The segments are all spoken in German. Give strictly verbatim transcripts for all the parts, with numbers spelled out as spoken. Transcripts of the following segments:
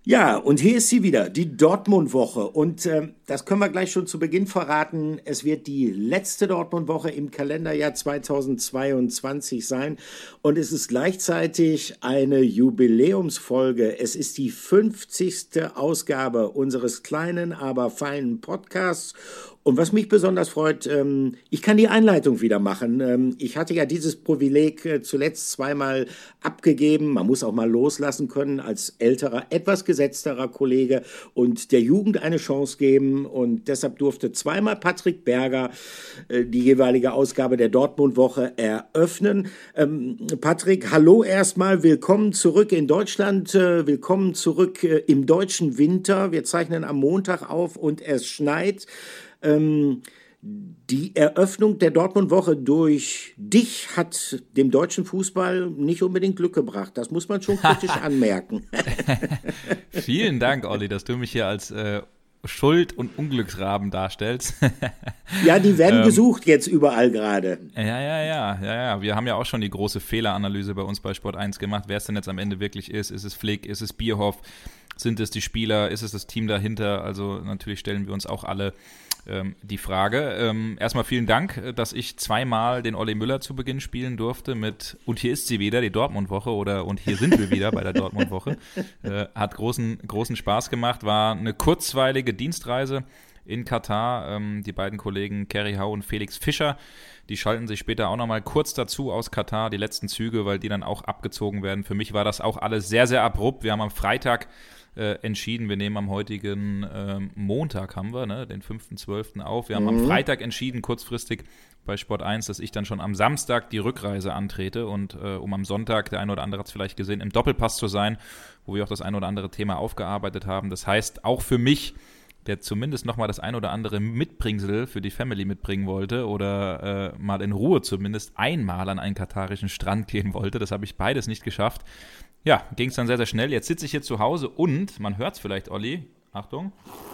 Ja, und hier ist sie wieder, die Dortmund-Woche. Und ähm, das können wir gleich schon zu Beginn verraten. Es wird die letzte Dortmund-Woche im Kalenderjahr zweitausendzweiundzwanzig sein. Und es ist gleichzeitig eine Jubiläumsfolge. Es ist die fünfzigste Ausgabe unseres kleinen, aber feinen Podcasts. Und was mich besonders freut, ähm, ich kann die Einleitung wieder machen. Ähm, ich hatte ja dieses Privileg äh, zuletzt zweimal abgegeben. Man muss auch mal loslassen können als älterer, etwas gesetzterer Kollege und der Jugend eine Chance geben. Und deshalb durfte zweimal Patrick Berger äh, die jeweilige Ausgabe der Dortmund-Woche eröffnen. Ähm, Patrick, hallo erstmal, willkommen zurück in Deutschland, äh, willkommen zurück äh, im deutschen Winter. Wir zeichnen am Montag auf und es schneit. Ähm, die Eröffnung der Dortmund-Woche durch dich hat dem deutschen Fußball nicht unbedingt Glück gebracht. Das muss man schon kritisch anmerken. Vielen Dank, Olli, dass du mich hier als äh, Schuld- und Unglücksraben darstellst. Ja, die werden ähm, gesucht jetzt überall gerade. Ja, ja, ja, ja, ja. Wir haben ja auch schon die große Fehleranalyse bei uns bei Sport eins gemacht, wer es denn jetzt am Ende wirklich ist. Ist es Flick, ist es Bierhoff, sind es die Spieler, ist es das Team dahinter? Also natürlich stellen wir uns auch alle ähm, die Frage. Ähm, erstmal vielen Dank, dass ich zweimal den Olli Müller zu Beginn spielen durfte mit "Und hier ist sie wieder, die Dortmund-Woche" oder "Und hier sind wir wieder" bei der Dortmund-Woche. Äh, hat großen, großen Spaß gemacht, war eine kurzweilige Dienstreise in Katar. Ähm, die beiden Kollegen Kerry Hau und Felix Fischer, die schalten sich später auch nochmal kurz dazu aus Katar, die letzten Züge, weil die dann auch abgezogen werden. Für mich war das auch alles sehr, sehr abrupt. Wir haben am Freitag äh, entschieden, wir nehmen am heutigen ähm, Montag, haben wir, ne, den fünften zwölften auf. Wir haben mhm. am Freitag entschieden, kurzfristig bei Sport eins, dass ich dann schon am Samstag die Rückreise antrete und äh, um am Sonntag, der eine oder andere hat es vielleicht gesehen, im Doppelpass zu sein, wo wir auch das ein oder andere Thema aufgearbeitet haben. Das heißt, auch für mich, der zumindest nochmal das ein oder andere Mitbringsel für die Family mitbringen wollte oder äh, mal in Ruhe zumindest einmal an einen katarischen Strand gehen wollte. Das habe ich beides nicht geschafft. Ja, ging es dann sehr, sehr schnell. Jetzt sitze ich hier zu Hause und, man hört es vielleicht, Olli, Achtung,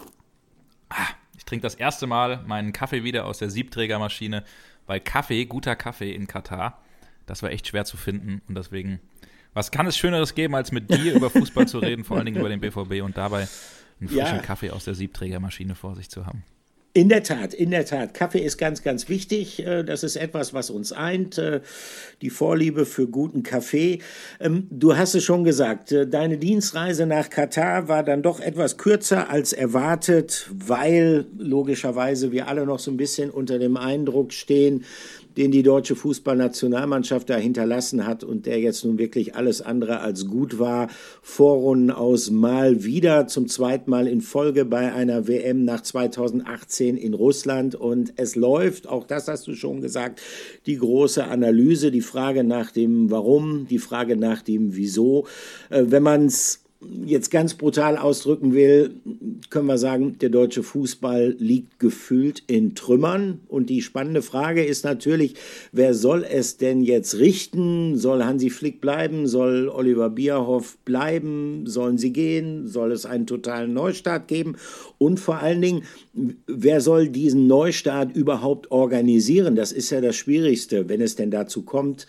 ah, ich trinke das erste Mal meinen Kaffee wieder aus der Siebträgermaschine, weil Kaffee, guter Kaffee in Katar, das war echt schwer zu finden und deswegen, was kann es Schöneres geben, als mit dir über Fußball zu reden, vor allen Dingen über den B V B und dabei einen frischen ja. Kaffee aus der Siebträgermaschine vor sich zu haben. In der Tat, in der Tat. Kaffee ist ganz, ganz wichtig. Das ist etwas, was uns eint. Die Vorliebe für guten Kaffee. Du hast es schon gesagt, deine Dienstreise nach Katar war dann doch etwas kürzer als erwartet, weil logischerweise wir alle noch so ein bisschen unter dem Eindruck stehen, den die deutsche Fußballnationalmannschaft da hinterlassen hat und der jetzt nun wirklich alles andere als gut war. Vorrunden aus mal wieder zum zweiten Mal in Folge bei einer W M nach zweitausendachtzehn in Russland und es läuft, auch das hast du schon gesagt, die große Analyse, die Frage nach dem Warum, die Frage nach dem Wieso. Wenn man es jetzt ganz brutal ausdrücken will, können wir sagen, der deutsche Fußball liegt gefühlt in Trümmern. Und die spannende Frage ist natürlich, wer soll es denn jetzt richten? Soll Hansi Flick bleiben? Soll Oliver Bierhoff bleiben? Sollen sie gehen? Soll es einen totalen Neustart geben? Und vor allen Dingen, wer soll diesen Neustart überhaupt organisieren? Das ist ja das Schwierigste, wenn es denn dazu kommt.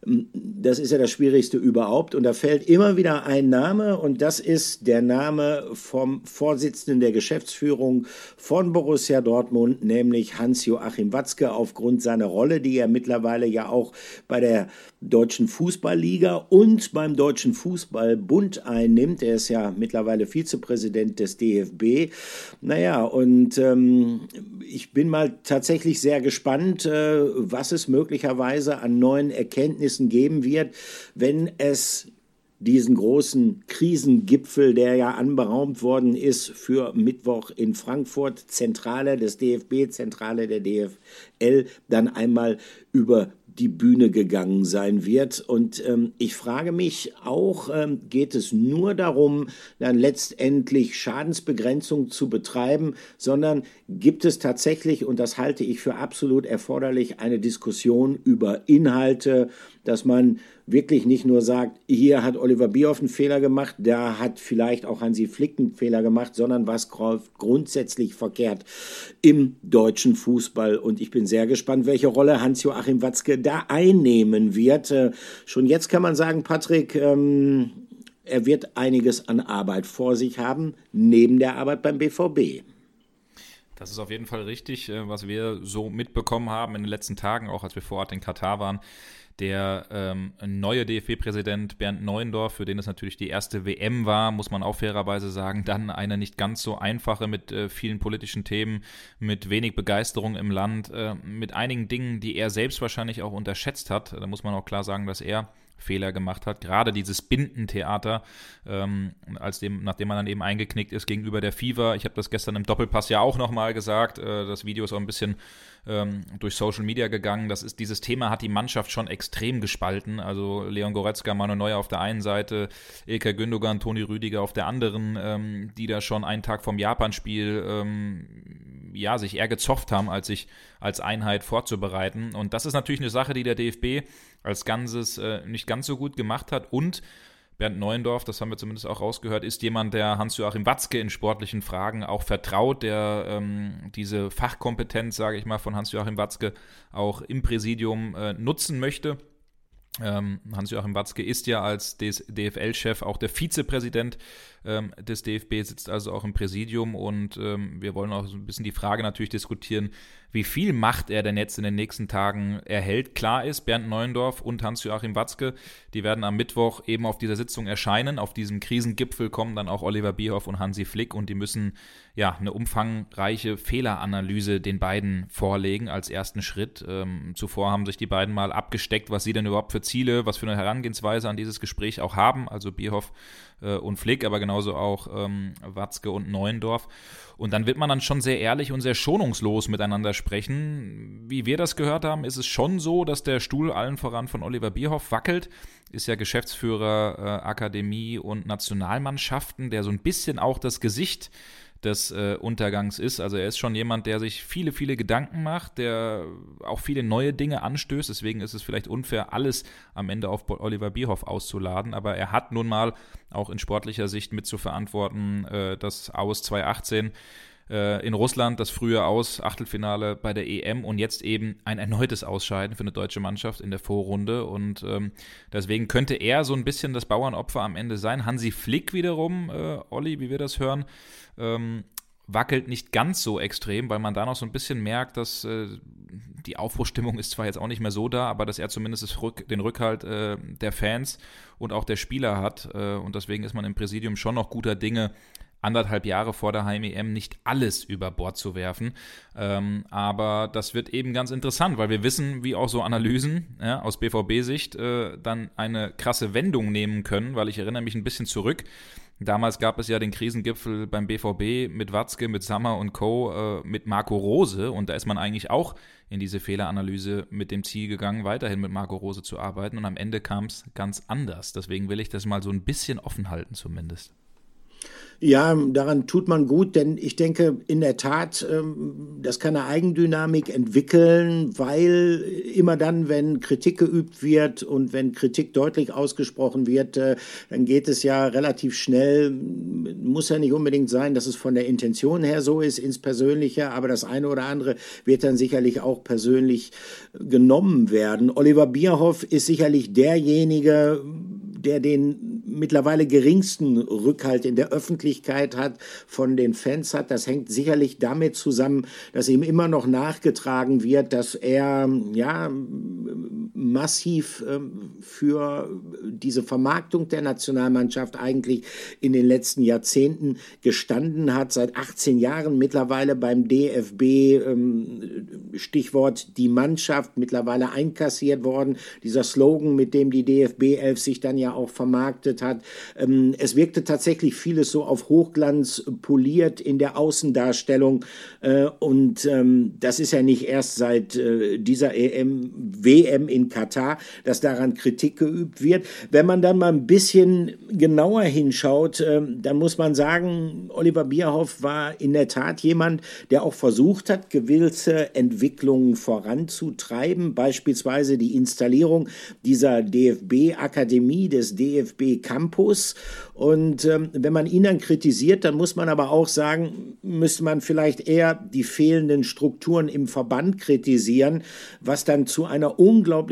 Das ist ja das Schwierigste überhaupt und da fällt immer wieder ein Name und das ist der Name vom Vorsitzenden der Geschäftsführung von Borussia Dortmund, nämlich Hans-Joachim Watzke, aufgrund seiner Rolle, die er mittlerweile ja auch bei der Deutschen Fußballliga und beim Deutschen Fußballbund einnimmt. Er ist ja mittlerweile Vizepräsident des D F B. Naja, und ähm, ich bin mal tatsächlich sehr gespannt, äh, was es möglicherweise an neuen Erkenntnissen geben wird, wenn es diesen großen Krisengipfel, der ja anberaumt worden ist für Mittwoch in Frankfurt, Zentrale des D F B, Zentrale der D F L, dann einmal über die Bühne gegangen sein wird. Und ähm, ich frage mich auch, ähm, geht es nur darum, dann letztendlich Schadensbegrenzung zu betreiben, sondern gibt es tatsächlich, und das halte ich für absolut erforderlich, eine Diskussion über Inhalte, dass man wirklich nicht nur sagt, hier hat Oliver Bierhoff einen Fehler gemacht, da hat vielleicht auch Hansi Flick einen Fehler gemacht, sondern was grundsätzlich verkehrt im deutschen Fußball. Und ich bin sehr gespannt, welche Rolle Hans-Joachim Watzke da einnehmen wird. Schon jetzt kann man sagen, Patrick, ähm, er wird einiges an Arbeit vor sich haben, neben der Arbeit beim B V B. Das ist auf jeden Fall richtig, was wir so mitbekommen haben in den letzten Tagen, auch als wir vor Ort in Katar waren. Der ähm, neue D F B-Präsident Bernd Neuendorf, für den es natürlich die erste W M war, muss man auch fairerweise sagen, dann eine nicht ganz so einfache mit äh, vielen politischen Themen, mit wenig Begeisterung im Land, äh, mit einigen Dingen, die er selbst wahrscheinlich auch unterschätzt hat. Da muss man auch klar sagen, dass er Fehler gemacht hat. Gerade dieses Bindentheater, ähm, als dem, nachdem man dann eben eingeknickt ist gegenüber der FIFA. Ich habe das gestern im Doppelpass ja auch nochmal gesagt. Äh, das Video ist auch ein bisschen ähm, durch Social Media gegangen. Das ist, dieses Thema hat die Mannschaft schon extrem gespalten. Also Leon Goretzka, Manu Neuer auf der einen Seite, Ilkay Gündogan, Toni Rüdiger auf der anderen, ähm, die da schon einen Tag vom Japan-Spiel ähm, ja, sich eher gezofft haben, als sich als Einheit vorzubereiten. Und das ist natürlich eine Sache, die der D F B als Ganzes äh, nicht ganz so gut gemacht hat. Und Bernd Neuendorf, das haben wir zumindest auch rausgehört, ist jemand, der Hans-Joachim Watzke in sportlichen Fragen auch vertraut, der ähm, diese Fachkompetenz, sage ich mal, von Hans-Joachim Watzke auch im Präsidium äh, nutzen möchte. Ähm, Hans-Joachim Watzke ist ja als D F L-Chef auch der Vizepräsident ähm, des D F B, sitzt also auch im Präsidium, und ähm, wir wollen auch so ein bisschen die Frage natürlich diskutieren, wie viel Macht er denn jetzt in den nächsten Tagen erhält. Klar ist, Bernd Neuendorf und Hans-Joachim Watzke, die werden am Mittwoch eben auf dieser Sitzung erscheinen. Auf diesem Krisengipfel kommen dann auch Oliver Bierhoff und Hansi Flick, und die müssen ja eine umfangreiche Fehleranalyse den beiden vorlegen als ersten Schritt. Ähm, zuvor haben sich die beiden mal abgesteckt, was sie denn überhaupt für Ziele, was für eine Herangehensweise an dieses Gespräch auch haben, also Bierhoff äh, und Flick, aber genauso auch ähm, Watzke und Neuendorf. Und dann wird man dann schon sehr ehrlich und sehr schonungslos miteinander sprechen. Wie wir das gehört haben, ist es schon so, dass der Stuhl allen voran von Oliver Bierhoff wackelt. Ist ja Geschäftsführer äh, Akademie und Nationalmannschaften, der so ein bisschen auch das Gesicht des äh, Untergangs ist. Also er ist schon jemand, der sich viele, viele Gedanken macht, der auch viele neue Dinge anstößt. Deswegen ist es vielleicht unfair, alles am Ende auf Oliver Bierhoff auszuladen. Aber er hat nun mal auch in sportlicher Sicht mit zu verantworten, äh, das Aus zweitausendachtzehn äh, in Russland, das frühe Aus, Achtelfinale bei der E M und jetzt eben ein erneutes Ausscheiden für eine deutsche Mannschaft in der Vorrunde. Und ähm, deswegen könnte er so ein bisschen das Bauernopfer am Ende sein. Hansi Flick wiederum, äh, Olli, wie wir das hören, Ähm, wackelt nicht ganz so extrem, weil man da noch so ein bisschen merkt, dass äh, die Aufbruchstimmung ist zwar jetzt auch nicht mehr so da, aber dass er zumindest das Rück, den Rückhalt äh, der Fans und auch der Spieler hat, äh, und deswegen ist man im Präsidium schon noch guter Dinge, anderthalb Jahre vor der Heim-E M nicht alles über Bord zu werfen. Ähm, aber das wird eben ganz interessant, weil wir wissen, wie auch so Analysen ja, aus B V B-Sicht äh, dann eine krasse Wendung nehmen können, weil ich erinnere mich ein bisschen zurück. Damals gab es ja den Krisengipfel beim B V B mit Watzke, mit Sammer und Co., äh, mit Marco Rose, und da ist man eigentlich auch in diese Fehleranalyse mit dem Ziel gegangen, weiterhin mit Marco Rose zu arbeiten, und am Ende kam es ganz anders. Deswegen will ich das mal so ein bisschen offen halten zumindest. Ja, daran tut man gut, denn ich denke in der Tat, das kann eine Eigendynamik entwickeln, weil immer dann, wenn Kritik geübt wird und wenn Kritik deutlich ausgesprochen wird, dann geht es ja relativ schnell, muss ja nicht unbedingt sein, dass es von der Intention her so ist, ins Persönliche, aber das eine oder andere wird dann sicherlich auch persönlich genommen werden. Oliver Bierhoff ist sicherlich derjenige, der den mittlerweile geringsten Rückhalt in der Öffentlichkeit hat, von den Fans hat. Das hängt sicherlich damit zusammen, dass ihm immer noch nachgetragen wird, dass er ja massiv ähm, für diese Vermarktung der Nationalmannschaft eigentlich in den letzten Jahrzehnten gestanden hat. Seit achtzehn Jahren mittlerweile beim D F B, ähm, Stichwort die Mannschaft, mittlerweile einkassiert worden. Dieser Slogan, mit dem die D F B elf sich dann ja auch vermarktet hat. Ähm, es wirkte tatsächlich vieles so auf Hochglanz poliert in der Außendarstellung, äh, und ähm, das ist ja nicht erst seit äh, dieser E M, W M in Katar, dass daran Kritik geübt wird. Wenn man dann mal ein bisschen genauer hinschaut, äh, dann muss man sagen, Oliver Bierhoff war in der Tat jemand, der auch versucht hat, gewisse Entwicklungen voranzutreiben, beispielsweise die Installierung dieser D F B-Akademie, des D F B-Campus. Und ähm, wenn man ihn dann kritisiert, dann muss man aber auch sagen, müsste man vielleicht eher die fehlenden Strukturen im Verband kritisieren, was dann zu einer unglaublich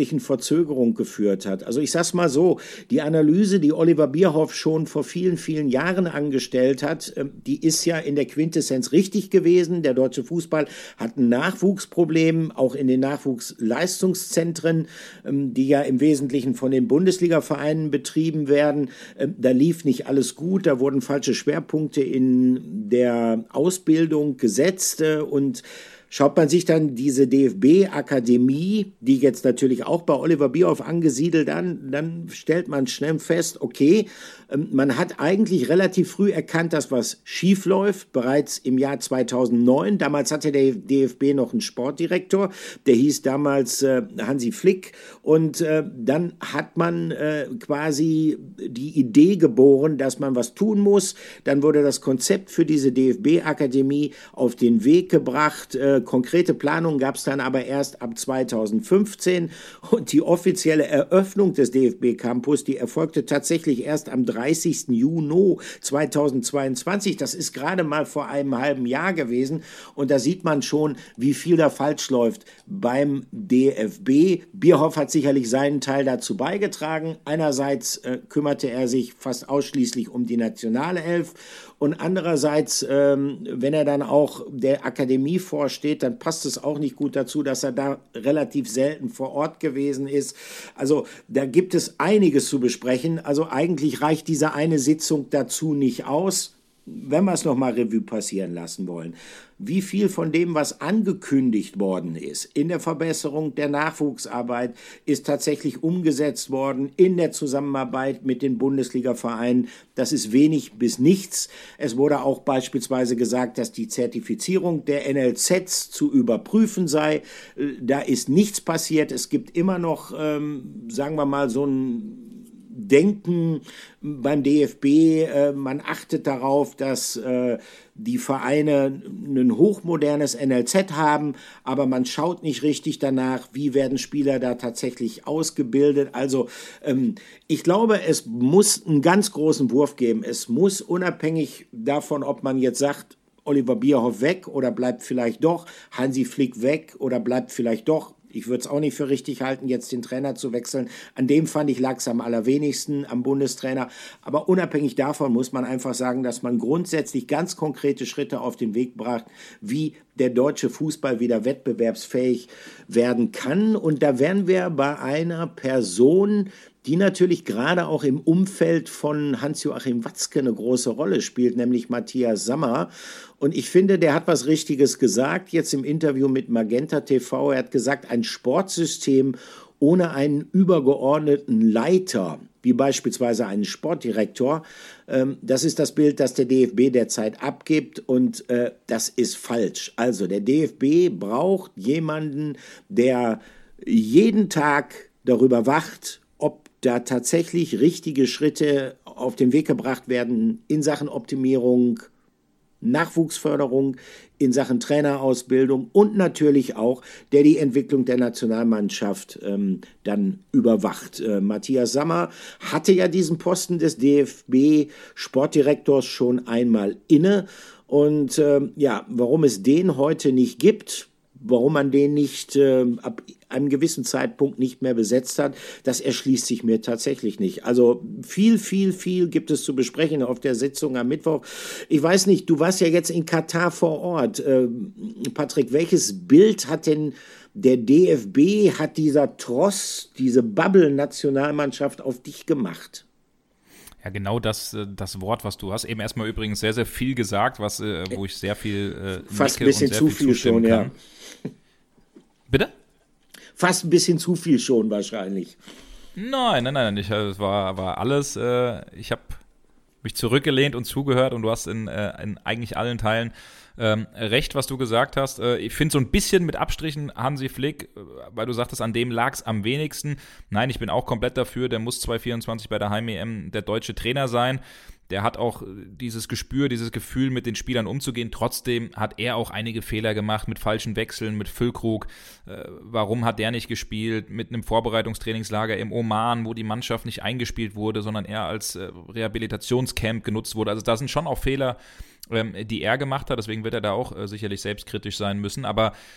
erheblichen Verzögerung geführt hat. Also ich sag's mal so, die Analyse, die Oliver Bierhoff schon vor vielen, vielen Jahren angestellt hat, die ist ja in der Quintessenz richtig gewesen. Der deutsche Fußball hat ein Nachwuchsproblem, auch in den Nachwuchsleistungszentren, die ja im Wesentlichen von den Bundesliga-Vereinen betrieben werden. Da lief nicht alles gut, da wurden falsche Schwerpunkte in der Ausbildung gesetzt und schaut man sich dann diese D F B-Akademie, die jetzt natürlich auch bei Oliver Bierhoff angesiedelt an, dann stellt man schnell fest, okay, man hat eigentlich relativ früh erkannt, dass was schief läuft, bereits im Jahr zweitausendneun. Damals hatte der D F B noch einen Sportdirektor, der hieß damals äh, Hansi Flick. Und äh, dann hat man äh, quasi die Idee geboren, dass man was tun muss. Dann wurde das Konzept für diese D F B-Akademie auf den Weg gebracht. Äh, konkrete Planungen gab es dann aber erst ab zweitausendfünfzehn. Und die offizielle Eröffnung des D F B-Campus, die erfolgte tatsächlich erst am dreißigsten Juni zweitausendzweiundzwanzig. Das ist gerade mal vor einem halben Jahr gewesen. Und da sieht man schon, wie viel da falsch läuft beim D F B. Bierhoff hat sicherlich seinen Teil dazu beigetragen. Einerseits äh, kümmerte er sich fast ausschließlich um die Nationalelf. Und andererseits, ähm, wenn er dann auch der Akademie vorsteht, dann passt es auch nicht gut dazu, dass er da relativ selten vor Ort gewesen ist. Also da gibt es einiges zu besprechen. Also eigentlich reicht diese eine Sitzung dazu nicht aus, wenn wir es nochmal Revue passieren lassen wollen. Wie viel von dem, was angekündigt worden ist in der Verbesserung der Nachwuchsarbeit, ist tatsächlich umgesetzt worden in der Zusammenarbeit mit den Bundesliga-Vereinen? Das ist wenig bis nichts. Es wurde auch beispielsweise gesagt, dass die Zertifizierung der N L Zs zu überprüfen sei. Da ist nichts passiert. Es gibt immer noch, ähm, sagen wir mal, so ein Denken beim D F B, äh, man achtet darauf, dass äh, die Vereine ein hochmodernes N L Z haben, aber man schaut nicht richtig danach, wie werden Spieler da tatsächlich ausgebildet. Also ähm, ich glaube, es muss einen ganz großen Wurf geben. Es muss unabhängig davon, ob man jetzt sagt, Oliver Bierhoff weg oder bleibt vielleicht doch, Hansi Flick weg oder bleibt vielleicht doch. Ich würde es auch nicht für richtig halten, jetzt den Trainer zu wechseln. An dem fand ich, lag es am allerwenigsten, am Bundestrainer. Aber unabhängig davon muss man einfach sagen, dass man grundsätzlich ganz konkrete Schritte auf den Weg bracht, wie der deutsche Fußball wieder wettbewerbsfähig werden kann. Und da wären wir bei einer Person, die natürlich gerade auch im Umfeld von Hans-Joachim Watzke eine große Rolle spielt, nämlich Matthias Sammer. Und ich finde, der hat was Richtiges gesagt, jetzt im Interview mit Magenta T V. Er hat gesagt, ein Sportsystem ohne einen übergeordneten Leiter, wie beispielsweise einen Sportdirektor, ähm, das ist das Bild, das der D F B derzeit abgibt, und äh, das ist falsch. Also der D F B braucht jemanden, der jeden Tag darüber wacht, ob da tatsächlich richtige Schritte auf den Weg gebracht werden in Sachen Optimierung, Nachwuchsförderung, in Sachen Trainerausbildung und natürlich auch, der die Entwicklung der Nationalmannschaft ähm, dann überwacht. Äh, Matthias Sammer hatte ja diesen Posten des D F B-Sportdirektors schon einmal inne. Und äh, ja, warum es den heute nicht gibt, warum man den nicht äh, ab einem gewissen Zeitpunkt nicht mehr besetzt hat, das erschließt sich mir tatsächlich nicht. Also viel, viel, viel gibt es zu besprechen auf der Sitzung am Mittwoch. Ich weiß nicht, du warst ja jetzt in Katar vor Ort. Äh, Patrick, welches Bild hat denn der D F B, hat dieser Tross, diese Bubble-Nationalmannschaft auf dich gemacht? Ja, genau das, das Wort, was du hast. Eben erstmal übrigens sehr, sehr viel gesagt, was, wo ich sehr viel äh, Fast ein bisschen zu viel, viel schon, kann. Ja. Bitte? Fast ein bisschen zu viel schon wahrscheinlich. Nein, nein, nein, ich, es war, war alles, äh, ich habe mich zurückgelehnt und zugehört und du hast in, äh, in eigentlich allen Teilen ähm, recht, was du gesagt hast. Äh, ich finde so ein bisschen mit Abstrichen Hansi Flick, weil du sagtest, an dem lag es am wenigsten. Nein, ich bin auch komplett dafür, der muss zwanzig vierundzwanzig bei der Heim-E M der deutsche Trainer sein. Der hat auch dieses Gespür, dieses Gefühl, mit den Spielern umzugehen. Trotzdem hat er auch einige Fehler gemacht mit falschen Wechseln, mit Füllkrug. Äh, warum hat der nicht gespielt? Mit einem Vorbereitungstrainingslager im Oman, wo die Mannschaft nicht eingespielt wurde, sondern eher als äh, Rehabilitationscamp genutzt wurde. Also da sind schon auch Fehler, ähm, die er gemacht hat. Deswegen wird er da auch äh, sicherlich selbstkritisch sein müssen. Aber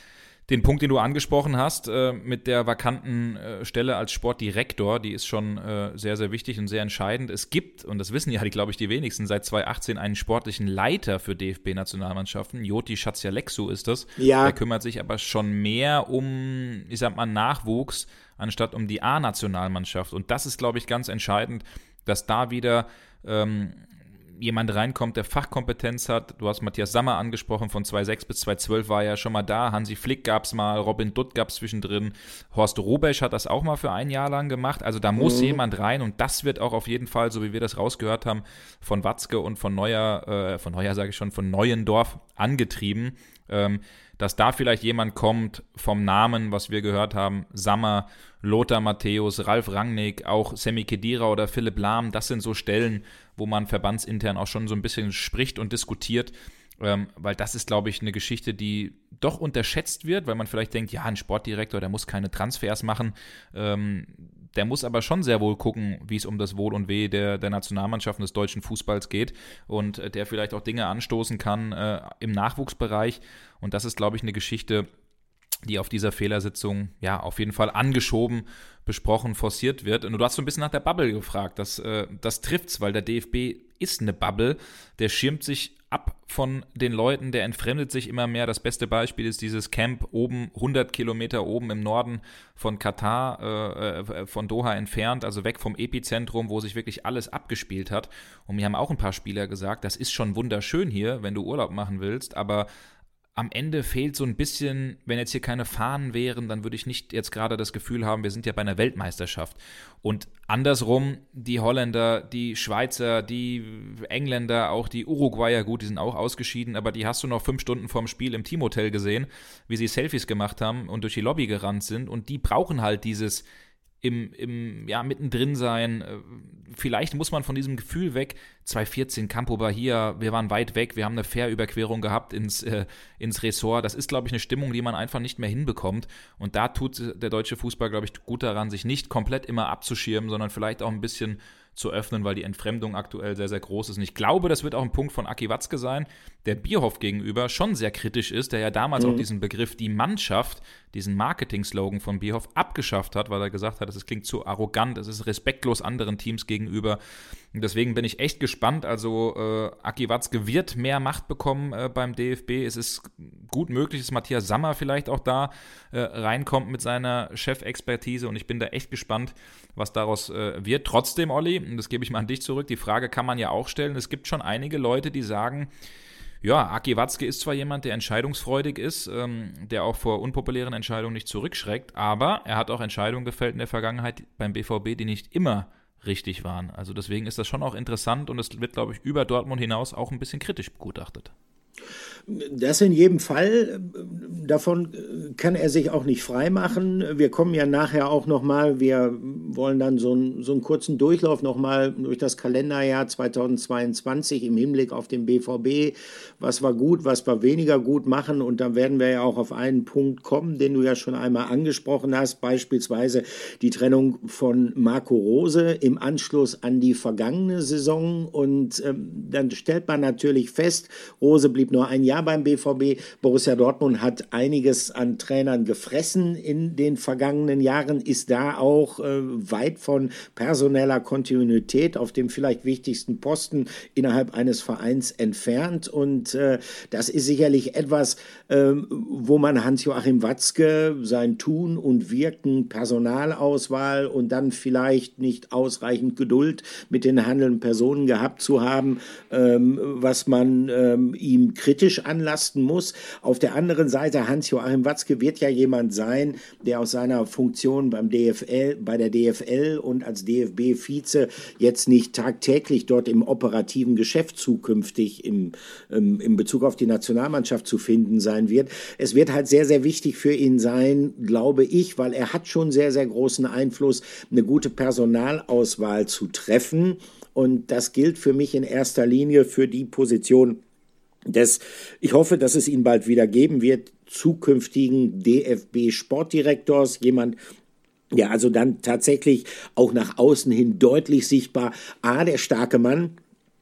Den Punkt, den du angesprochen hast, äh, mit der vakanten äh, Stelle als Sportdirektor, die ist schon äh, sehr, sehr wichtig und sehr entscheidend. Es gibt, und das wissen ja, die, glaube ich, die wenigsten, seit zweitausendachtzehn einen sportlichen Leiter für D F B-Nationalmannschaften. Joti Schatzialexou ist das. Ja. Der kümmert sich aber schon mehr um, ich sag mal, Nachwuchs, anstatt um die A-Nationalmannschaft. Und das ist, glaube ich, ganz entscheidend, dass da wieder ähm, jemand reinkommt, der Fachkompetenz hat. Du hast Matthias Sammer angesprochen, von zweitausendsechs bis zweitausendzwölf war er schon mal da. Hansi Flick gab es mal, Robin Dutt gab es zwischendrin. Horst Hrubesch hat das auch mal für ein Jahr lang gemacht. Also da muss mhm. jemand rein und das wird auch auf jeden Fall, so wie wir das rausgehört haben, von Watzke und von Neuer, äh, von Neuer sage ich schon, von Neuendorf angetrieben. Ähm, dass da vielleicht jemand kommt vom Namen, was wir gehört haben, Sammer, Lothar Matthäus, Ralf Rangnick, auch Semi Khedira oder Philipp Lahm, das sind so Stellen, wo man verbandsintern auch schon so ein bisschen spricht und diskutiert, ähm, weil das ist, glaube ich, eine Geschichte, die doch unterschätzt wird, weil man vielleicht denkt, ja, ein Sportdirektor, der muss keine Transfers machen, ähm, der muss aber schon sehr wohl gucken, wie es um das Wohl und Weh der, der Nationalmannschaften des deutschen Fußballs geht und äh, der vielleicht auch Dinge anstoßen kann äh, im Nachwuchsbereich. Und das ist, glaube ich, eine Geschichte, die auf dieser Fehlersitzung ja auf jeden Fall angeschoben, besprochen, forciert wird. Und du hast so ein bisschen nach der Bubble gefragt. Das, äh, das trifft's, weil der D F B ist eine Bubble. Der schirmt sich ab von den Leuten, der entfremdet sich immer mehr. Das beste Beispiel ist dieses Camp oben, hundert Kilometer oben im Norden von Katar, äh, von Doha entfernt, also weg vom Epizentrum, wo sich wirklich alles abgespielt hat. Und mir haben auch ein paar Spieler gesagt, das ist schon wunderschön hier, wenn du Urlaub machen willst, aber am Ende fehlt so ein bisschen, wenn jetzt hier keine Fahnen wären, dann würde ich nicht jetzt gerade das Gefühl haben, wir sind ja bei einer Weltmeisterschaft. Und andersrum, die Holländer, die Schweizer, die Engländer, auch die Uruguayer, gut, die sind auch ausgeschieden, aber die hast du noch fünf Stunden vorm Spiel im Teamhotel gesehen, wie sie Selfies gemacht haben und durch die Lobby gerannt sind. Und die brauchen halt dieses im, im ja, mittendrin sein. Vielleicht muss man von diesem Gefühl weg, zweitausendvierzehn, Campo Bahia, wir waren weit weg, wir haben eine Fährüberquerung gehabt ins, äh, ins Ressort. Das ist, glaube ich, eine Stimmung, die man einfach nicht mehr hinbekommt. Und da tut der deutsche Fußball, glaube ich, gut daran, sich nicht komplett immer abzuschirmen, sondern vielleicht auch ein bisschen zu öffnen, weil die Entfremdung aktuell sehr, sehr groß ist. Und ich glaube, das wird auch ein Punkt von Aki Watzke sein, der Bierhoff gegenüber schon sehr kritisch ist, der ja damals mhm. auch diesen Begriff, die Mannschaft, diesen Marketing-Slogan von Bierhoff abgeschafft hat, weil er gesagt hat, es klingt zu arrogant, es ist respektlos anderen Teams gegenüber. Und deswegen bin ich echt gespannt. Also äh, Aki Watzke wird mehr Macht bekommen äh, beim D F B. Es ist gut möglich, dass Matthias Sammer vielleicht auch da äh, reinkommt mit seiner Chefexpertise und ich bin da echt gespannt, was daraus äh, wird. Trotzdem, Olli, und das gebe ich mal an dich zurück, die Frage kann man ja auch stellen, es gibt schon einige Leute, die sagen, ja, Aki Watzke ist zwar jemand, der entscheidungsfreudig ist, ähm, der auch vor unpopulären Entscheidungen nicht zurückschreckt, aber er hat auch Entscheidungen gefällt in der Vergangenheit beim B V B, die nicht immer richtig waren. Also deswegen ist das schon auch interessant und es wird, glaube ich, über Dortmund hinaus auch ein bisschen kritisch begutachtet. Das in jedem Fall, davon kann er sich auch nicht freimachen. Wir kommen ja nachher auch nochmal, wir wollen dann so einen, so einen kurzen Durchlauf nochmal durch das Kalenderjahr zweitausendzweiundzwanzig im Hinblick auf den B V B, was war gut, was war weniger gut machen und dann werden wir ja auch auf einen Punkt kommen, den du ja schon einmal angesprochen hast, beispielsweise die Trennung von Marco Rose im Anschluss an die vergangene Saison und ähm, dann stellt man natürlich fest, Rose blieb nur ein Jahr beim B V B. Borussia Dortmund hat einiges an Trainern gefressen in den vergangenen Jahren, ist da auch äh, weit von personeller Kontinuität auf dem vielleicht wichtigsten Posten innerhalb eines Vereins entfernt und äh, das ist sicherlich etwas, äh, wo man Hans-Joachim Watzke sein Tun und Wirken, Personalauswahl und dann vielleicht nicht ausreichend Geduld mit den handelnden Personen gehabt zu haben, ähm, was man ähm, ihm kritisch anlasten muss. Auf der anderen Seite, Hans-Joachim Watzke wird ja jemand sein, der aus seiner Funktion beim D F L, bei der D F L und als D F B-Vize jetzt nicht tagtäglich dort im operativen Geschäft zukünftig im, ähm, in Bezug auf die Nationalmannschaft zu finden sein wird. Es wird halt sehr, sehr wichtig für ihn sein, glaube ich, weil er hat schon sehr, sehr großen Einfluss, eine gute Personalauswahl zu treffen. Und das gilt für mich in erster Linie für die Position des, ich hoffe, dass es ihn bald wieder geben wird, zukünftigen D F B-Sportdirektors, jemand, ja, also dann tatsächlich auch nach außen hin deutlich sichtbar, A, der starke Mann,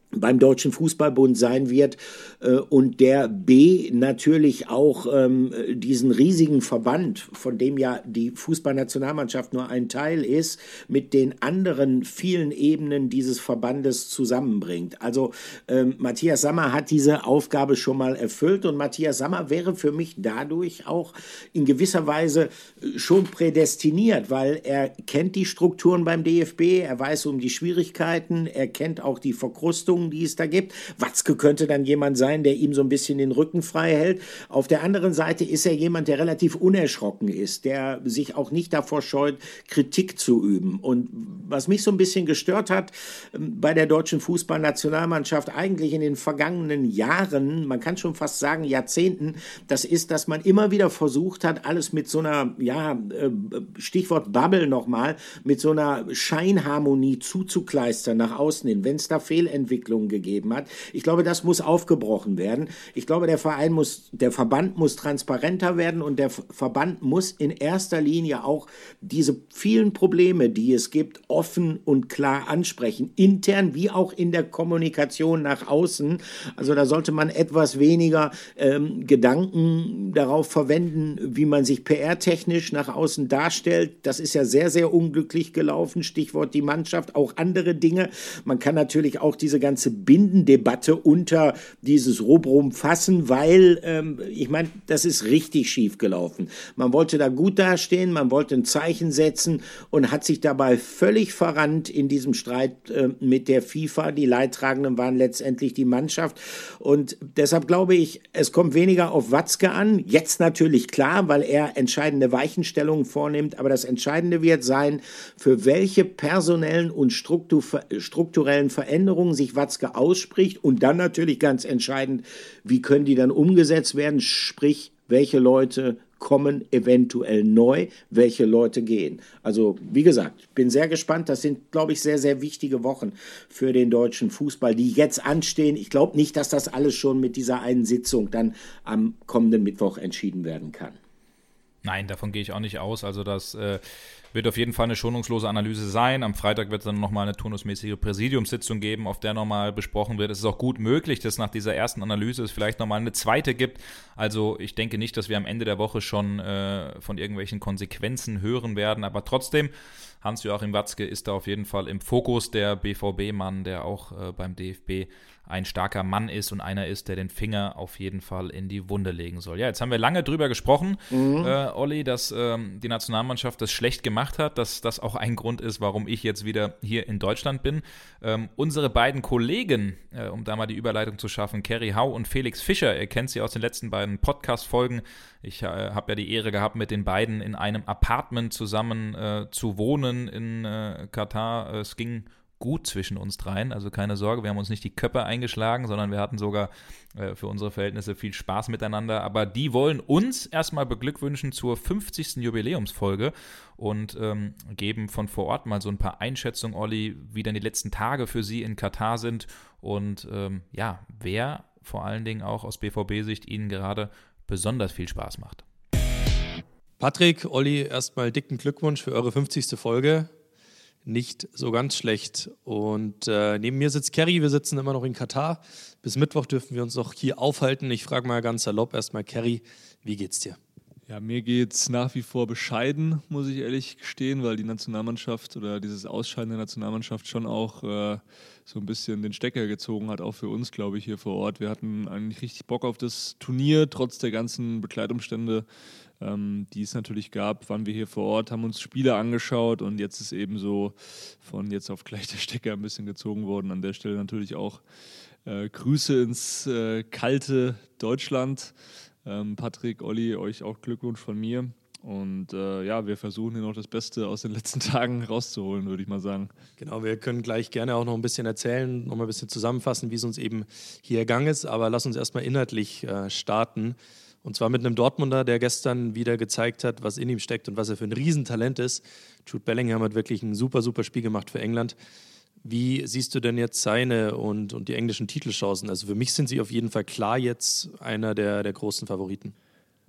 beim Deutschen Fußballbund sein wird äh, und der B natürlich auch ähm, diesen riesigen Verband, von dem ja die Fußballnationalmannschaft nur ein Teil ist, mit den anderen vielen Ebenen dieses Verbandes zusammenbringt. Also ähm, Matthias Sammer hat diese Aufgabe schon mal erfüllt und Matthias Sammer wäre für mich dadurch auch in gewisser Weise schon prädestiniert, weil er kennt die Strukturen beim D F B, er weiß um die Schwierigkeiten, er kennt auch die Verkrustungen, die es da gibt. Watzke könnte dann jemand sein, der ihm so ein bisschen den Rücken frei hält. Auf der anderen Seite ist er jemand, der relativ unerschrocken ist, der sich auch nicht davor scheut, Kritik zu üben. Und was mich so ein bisschen gestört hat bei der deutschen Fußballnationalmannschaft eigentlich in den vergangenen Jahren, man kann schon fast sagen Jahrzehnten, das ist, dass man immer wieder versucht hat, alles mit so einer, ja, Stichwort Bubble nochmal, mit so einer Scheinharmonie zuzukleistern nach außen hin, wenn es da Fehlentwicklungen gegeben hat. Ich glaube, das muss aufgebrochen werden. Ich glaube, der Verein muss, der Verband muss transparenter werden und der Verband muss in erster Linie auch diese vielen Probleme, die es gibt, offen und klar ansprechen, intern wie auch in der Kommunikation nach außen. Also da sollte man etwas weniger ähm, Gedanken darauf verwenden, wie man sich P R-technisch nach außen darstellt. Das ist ja sehr, sehr unglücklich gelaufen. Stichwort die Mannschaft, auch andere Dinge. Man kann natürlich auch diese ganze Bindendebatte unter dieses Rubrum fassen, weil, ähm, ich meine, das ist richtig schief gelaufen. Man wollte da gut dastehen, man wollte ein Zeichen setzen und hat sich dabei völlig verrannt in diesem Streit äh, mit der FIFA. Die Leidtragenden waren letztendlich die Mannschaft und deshalb glaube ich, es kommt weniger auf Watzke an. Jetzt natürlich klar, weil er entscheidende Weichenstellungen vornimmt, aber das Entscheidende wird sein, für welche personellen und struktur- strukturellen Veränderungen sich Watzke ausspricht und dann natürlich ganz entscheidend, wie können die dann umgesetzt werden, sprich, welche Leute kommen eventuell neu, welche Leute gehen. Also wie gesagt, ich bin sehr gespannt. Das sind, glaube ich, sehr, sehr wichtige Wochen für den deutschen Fußball, die jetzt anstehen. Ich glaube nicht, dass das alles schon mit dieser einen Sitzung dann am kommenden Mittwoch entschieden werden kann. Nein, davon gehe ich auch nicht aus. Also das äh, wird auf jeden Fall eine schonungslose Analyse sein. Am Freitag wird es dann nochmal eine turnusmäßige Präsidiumssitzung geben, auf der nochmal besprochen wird. Es ist auch gut möglich, dass nach dieser ersten Analyse es vielleicht nochmal eine zweite gibt. Also ich denke nicht, dass wir am Ende der Woche schon äh, von irgendwelchen Konsequenzen hören werden. Aber trotzdem, Hans-Joachim Watzke ist da auf jeden Fall im Fokus, der B V B-Mann, der auch äh, beim D F B ein starker Mann ist und einer ist, der den Finger auf jeden Fall in die Wunde legen soll. Ja, jetzt haben wir lange drüber gesprochen, mhm. äh, Olli, dass ähm, die Nationalmannschaft das schlecht gemacht hat, dass das auch ein Grund ist, warum ich jetzt wieder hier in Deutschland bin. Ähm, unsere beiden Kollegen, äh, um da mal die Überleitung zu schaffen, Kerry Hau und Felix Fischer, ihr kennt sie aus den letzten beiden Podcast-Folgen. Ich äh, habe ja die Ehre gehabt, mit den beiden in einem Apartment zusammen äh, zu wohnen in äh, Katar. Es ging gut zwischen uns dreien, also keine Sorge, wir haben uns nicht die Köpfe eingeschlagen, sondern wir hatten sogar äh, für unsere Verhältnisse viel Spaß miteinander, aber die wollen uns erstmal beglückwünschen zur fünfzigsten Jubiläumsfolge und ähm, geben von vor Ort mal so ein paar Einschätzungen, Olli, wie denn die letzten Tage für sie in Katar sind und ähm, ja, wer vor allen Dingen auch aus B V B-Sicht ihnen gerade besonders viel Spaß macht. Patrick, Olli, erstmal dicken Glückwunsch für eure fünfzigste Folge. Nicht so ganz schlecht. Und äh, neben mir sitzt Kerry, wir sitzen immer noch in Katar. Bis Mittwoch dürfen wir uns noch hier aufhalten. Ich frage mal ganz salopp erstmal, Kerry, wie geht's dir? Ja, mir geht's nach wie vor bescheiden, muss ich ehrlich gestehen, weil die Nationalmannschaft oder dieses Ausscheiden der Nationalmannschaft schon auch äh, so ein bisschen den Stecker gezogen hat, auch für uns, glaube ich, hier vor Ort. Wir hatten eigentlich richtig Bock auf das Turnier, trotz der ganzen Begleitumstände, ähm, die es natürlich gab, waren wir hier vor Ort, haben uns Spiele angeschaut und jetzt ist eben so von jetzt auf gleich der Stecker ein bisschen gezogen worden. An der Stelle natürlich auch äh, Grüße ins äh, kalte Deutschland. Ähm, Patrick, Olli, euch auch Glückwunsch von mir. Und äh, ja, wir versuchen hier noch das Beste aus den letzten Tagen rauszuholen, würde ich mal sagen. Genau, wir können gleich gerne auch noch ein bisschen erzählen, noch mal ein bisschen zusammenfassen, wie es uns eben hier ergangen ist. Aber lass uns erstmal inhaltlich äh, starten. Und zwar mit einem Dortmunder, der gestern wieder gezeigt hat, was in ihm steckt und was er für ein Riesentalent ist. Jude Bellingham hat wirklich ein super, super Spiel gemacht für England. Wie siehst du denn jetzt seine und, und die englischen Titelchancen? Also für mich sind sie auf jeden Fall klar jetzt einer der, der großen Favoriten.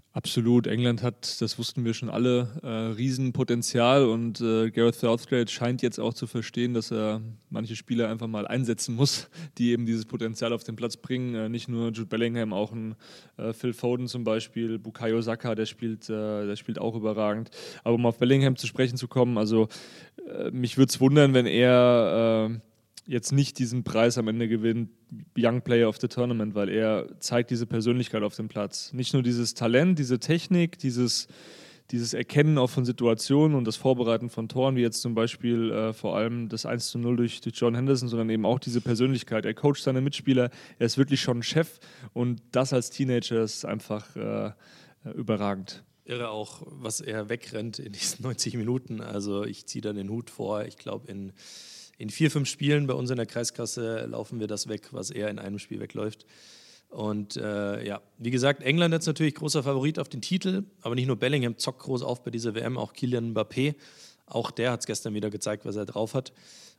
Absolut. England hat, das wussten wir schon alle, äh, Riesenpotenzial und äh, Gareth Southgate scheint jetzt auch zu verstehen, dass er manche Spieler einfach mal einsetzen muss, die eben dieses Potenzial auf den Platz bringen. Äh, nicht nur Jude Bellingham, auch ein äh, Phil Foden zum Beispiel, Bukayo Saka, der spielt, äh, der spielt auch überragend. Aber um auf Bellingham zu sprechen zu kommen, also äh, mich würde es wundern, wenn er äh, jetzt nicht diesen Preis am Ende gewinnt, Young Player of the Tournament, weil er zeigt diese Persönlichkeit auf dem Platz. Nicht nur dieses Talent, diese Technik, dieses, dieses Erkennen auch von Situationen und das Vorbereiten von Toren, wie jetzt zum Beispiel äh, vor allem das eins zu null durch, durch John Henderson, sondern eben auch diese Persönlichkeit. Er coacht seine Mitspieler, er ist wirklich schon ein Chef und das als Teenager ist einfach äh, überragend. Irre auch, was er wegrennt in diesen neunzig Minuten. Also ich ziehe da den Hut vor. Ich glaube, in In vier, fünf Spielen bei uns in der Kreiskasse laufen wir das weg, was er in einem Spiel wegläuft. Und äh, ja, wie gesagt, England jetzt natürlich großer Favorit auf den Titel, aber nicht nur Bellingham zockt groß auf bei dieser W M, auch Kylian Mbappé. Auch der hat es gestern wieder gezeigt, was er drauf hat.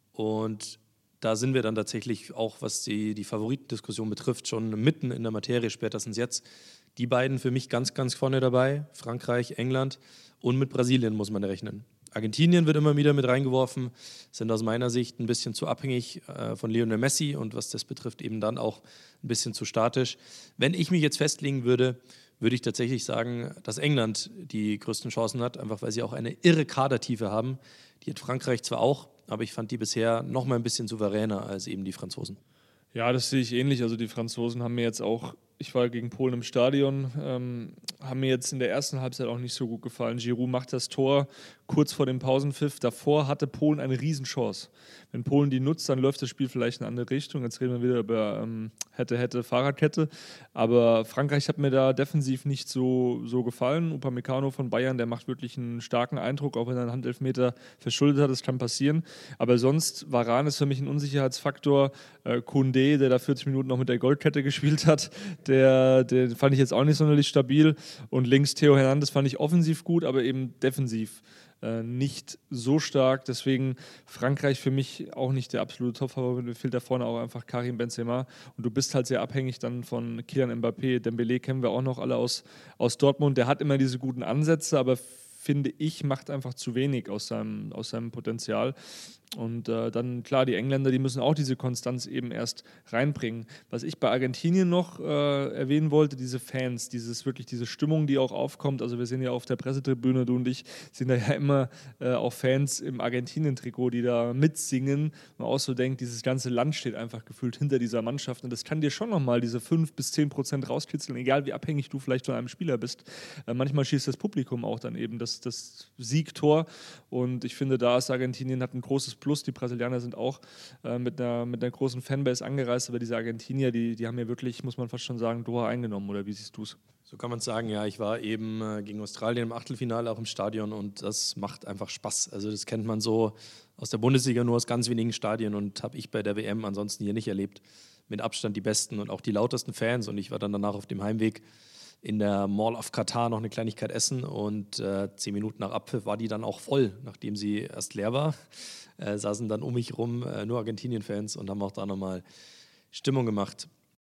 Und da sind wir dann tatsächlich auch, was die, die Favoritendiskussion betrifft, schon mitten in der Materie, spätestens jetzt. Die beiden für mich ganz, ganz vorne dabei, Frankreich, England und mit Brasilien muss man rechnen. Argentinien wird immer wieder mit reingeworfen, sind aus meiner Sicht ein bisschen zu abhängig äh, von Lionel Messi und was das betrifft eben dann auch ein bisschen zu statisch. Wenn ich mich jetzt festlegen würde, würde ich tatsächlich sagen, dass England die größten Chancen hat, einfach weil sie auch eine irre Kadertiefe haben. Die hat Frankreich zwar auch, aber ich fand die bisher noch mal ein bisschen souveräner als eben die Franzosen. Ja, das sehe ich ähnlich. Also die Franzosen haben mir jetzt auch, ich war gegen Polen im Stadion, ähm, haben mir jetzt in der ersten Halbzeit auch nicht so gut gefallen. Giroud macht das Tor kurz vor dem Pausenpfiff. Davor hatte Polen eine Riesenchance. Wenn Polen die nutzt, dann läuft das Spiel vielleicht in eine andere Richtung. Jetzt reden wir wieder über ähm, hätte, hätte, Fahrradkette. Aber Frankreich hat mir da defensiv nicht so, so gefallen. Upamecano von Bayern, der macht wirklich einen starken Eindruck, auch wenn er einen Handelfmeter verschuldet hat. Das kann passieren. Aber sonst, Varane ist für mich ein Unsicherheitsfaktor. Äh, Koundé, der da vierzig Minuten noch mit der Goldkette gespielt hat, der, der fand ich jetzt auch nicht sonderlich stabil. Und links Theo Hernandez fand ich offensiv gut, aber eben defensiv äh, nicht so stark. Deswegen Frankreich für mich auch nicht der absolute Top-Favorit. Mir fehlt da vorne auch einfach Karim Benzema. Und du bist halt sehr abhängig dann von Kylian Mbappé. Dembélé kennen wir auch noch alle aus, aus Dortmund. Der hat immer diese guten Ansätze, aber finde ich, macht einfach zu wenig aus seinem, aus seinem Potenzial. Und äh, dann, klar, die Engländer, die müssen auch diese Konstanz eben erst reinbringen. Was ich bei Argentinien noch äh, erwähnen wollte, diese Fans, dieses wirklich diese Stimmung, die auch aufkommt. Also wir sehen ja auf der Pressetribüne, du und ich, sind da ja immer äh, auch Fans im Argentinien-Trikot, die da mitsingen. Man auch so denkt, dieses ganze Land steht einfach gefühlt hinter dieser Mannschaft. Und das kann dir schon nochmal diese fünf bis zehn Prozent rauskitzeln, egal wie abhängig du vielleicht von einem Spieler bist. Äh, manchmal schießt das Publikum auch dann eben das, das Siegtor. Und ich finde, da ist Argentinien, hat ein großes Plus. Die Brasilianer sind auch äh, mit, einer, mit einer großen Fanbase angereist, aber diese Argentinier, die, die haben ja wirklich, muss man fast schon sagen, Doha eingenommen, oder wie siehst du es? So kann man es sagen, ja. Ich war eben äh, gegen Australien im Achtelfinale auch im Stadion und das macht einfach Spaß. Also das kennt man so aus der Bundesliga nur aus ganz wenigen Stadien und habe ich bei der W M ansonsten hier nicht erlebt. Mit Abstand die besten und auch die lautesten Fans und ich war dann danach auf dem Heimweg in der Mall of Qatar noch eine Kleinigkeit essen und äh, zehn Minuten nach Abpfiff war die dann auch voll, nachdem sie erst leer war. Äh, saßen dann um mich rum äh, nur Argentinien-Fans und haben auch da nochmal Stimmung gemacht.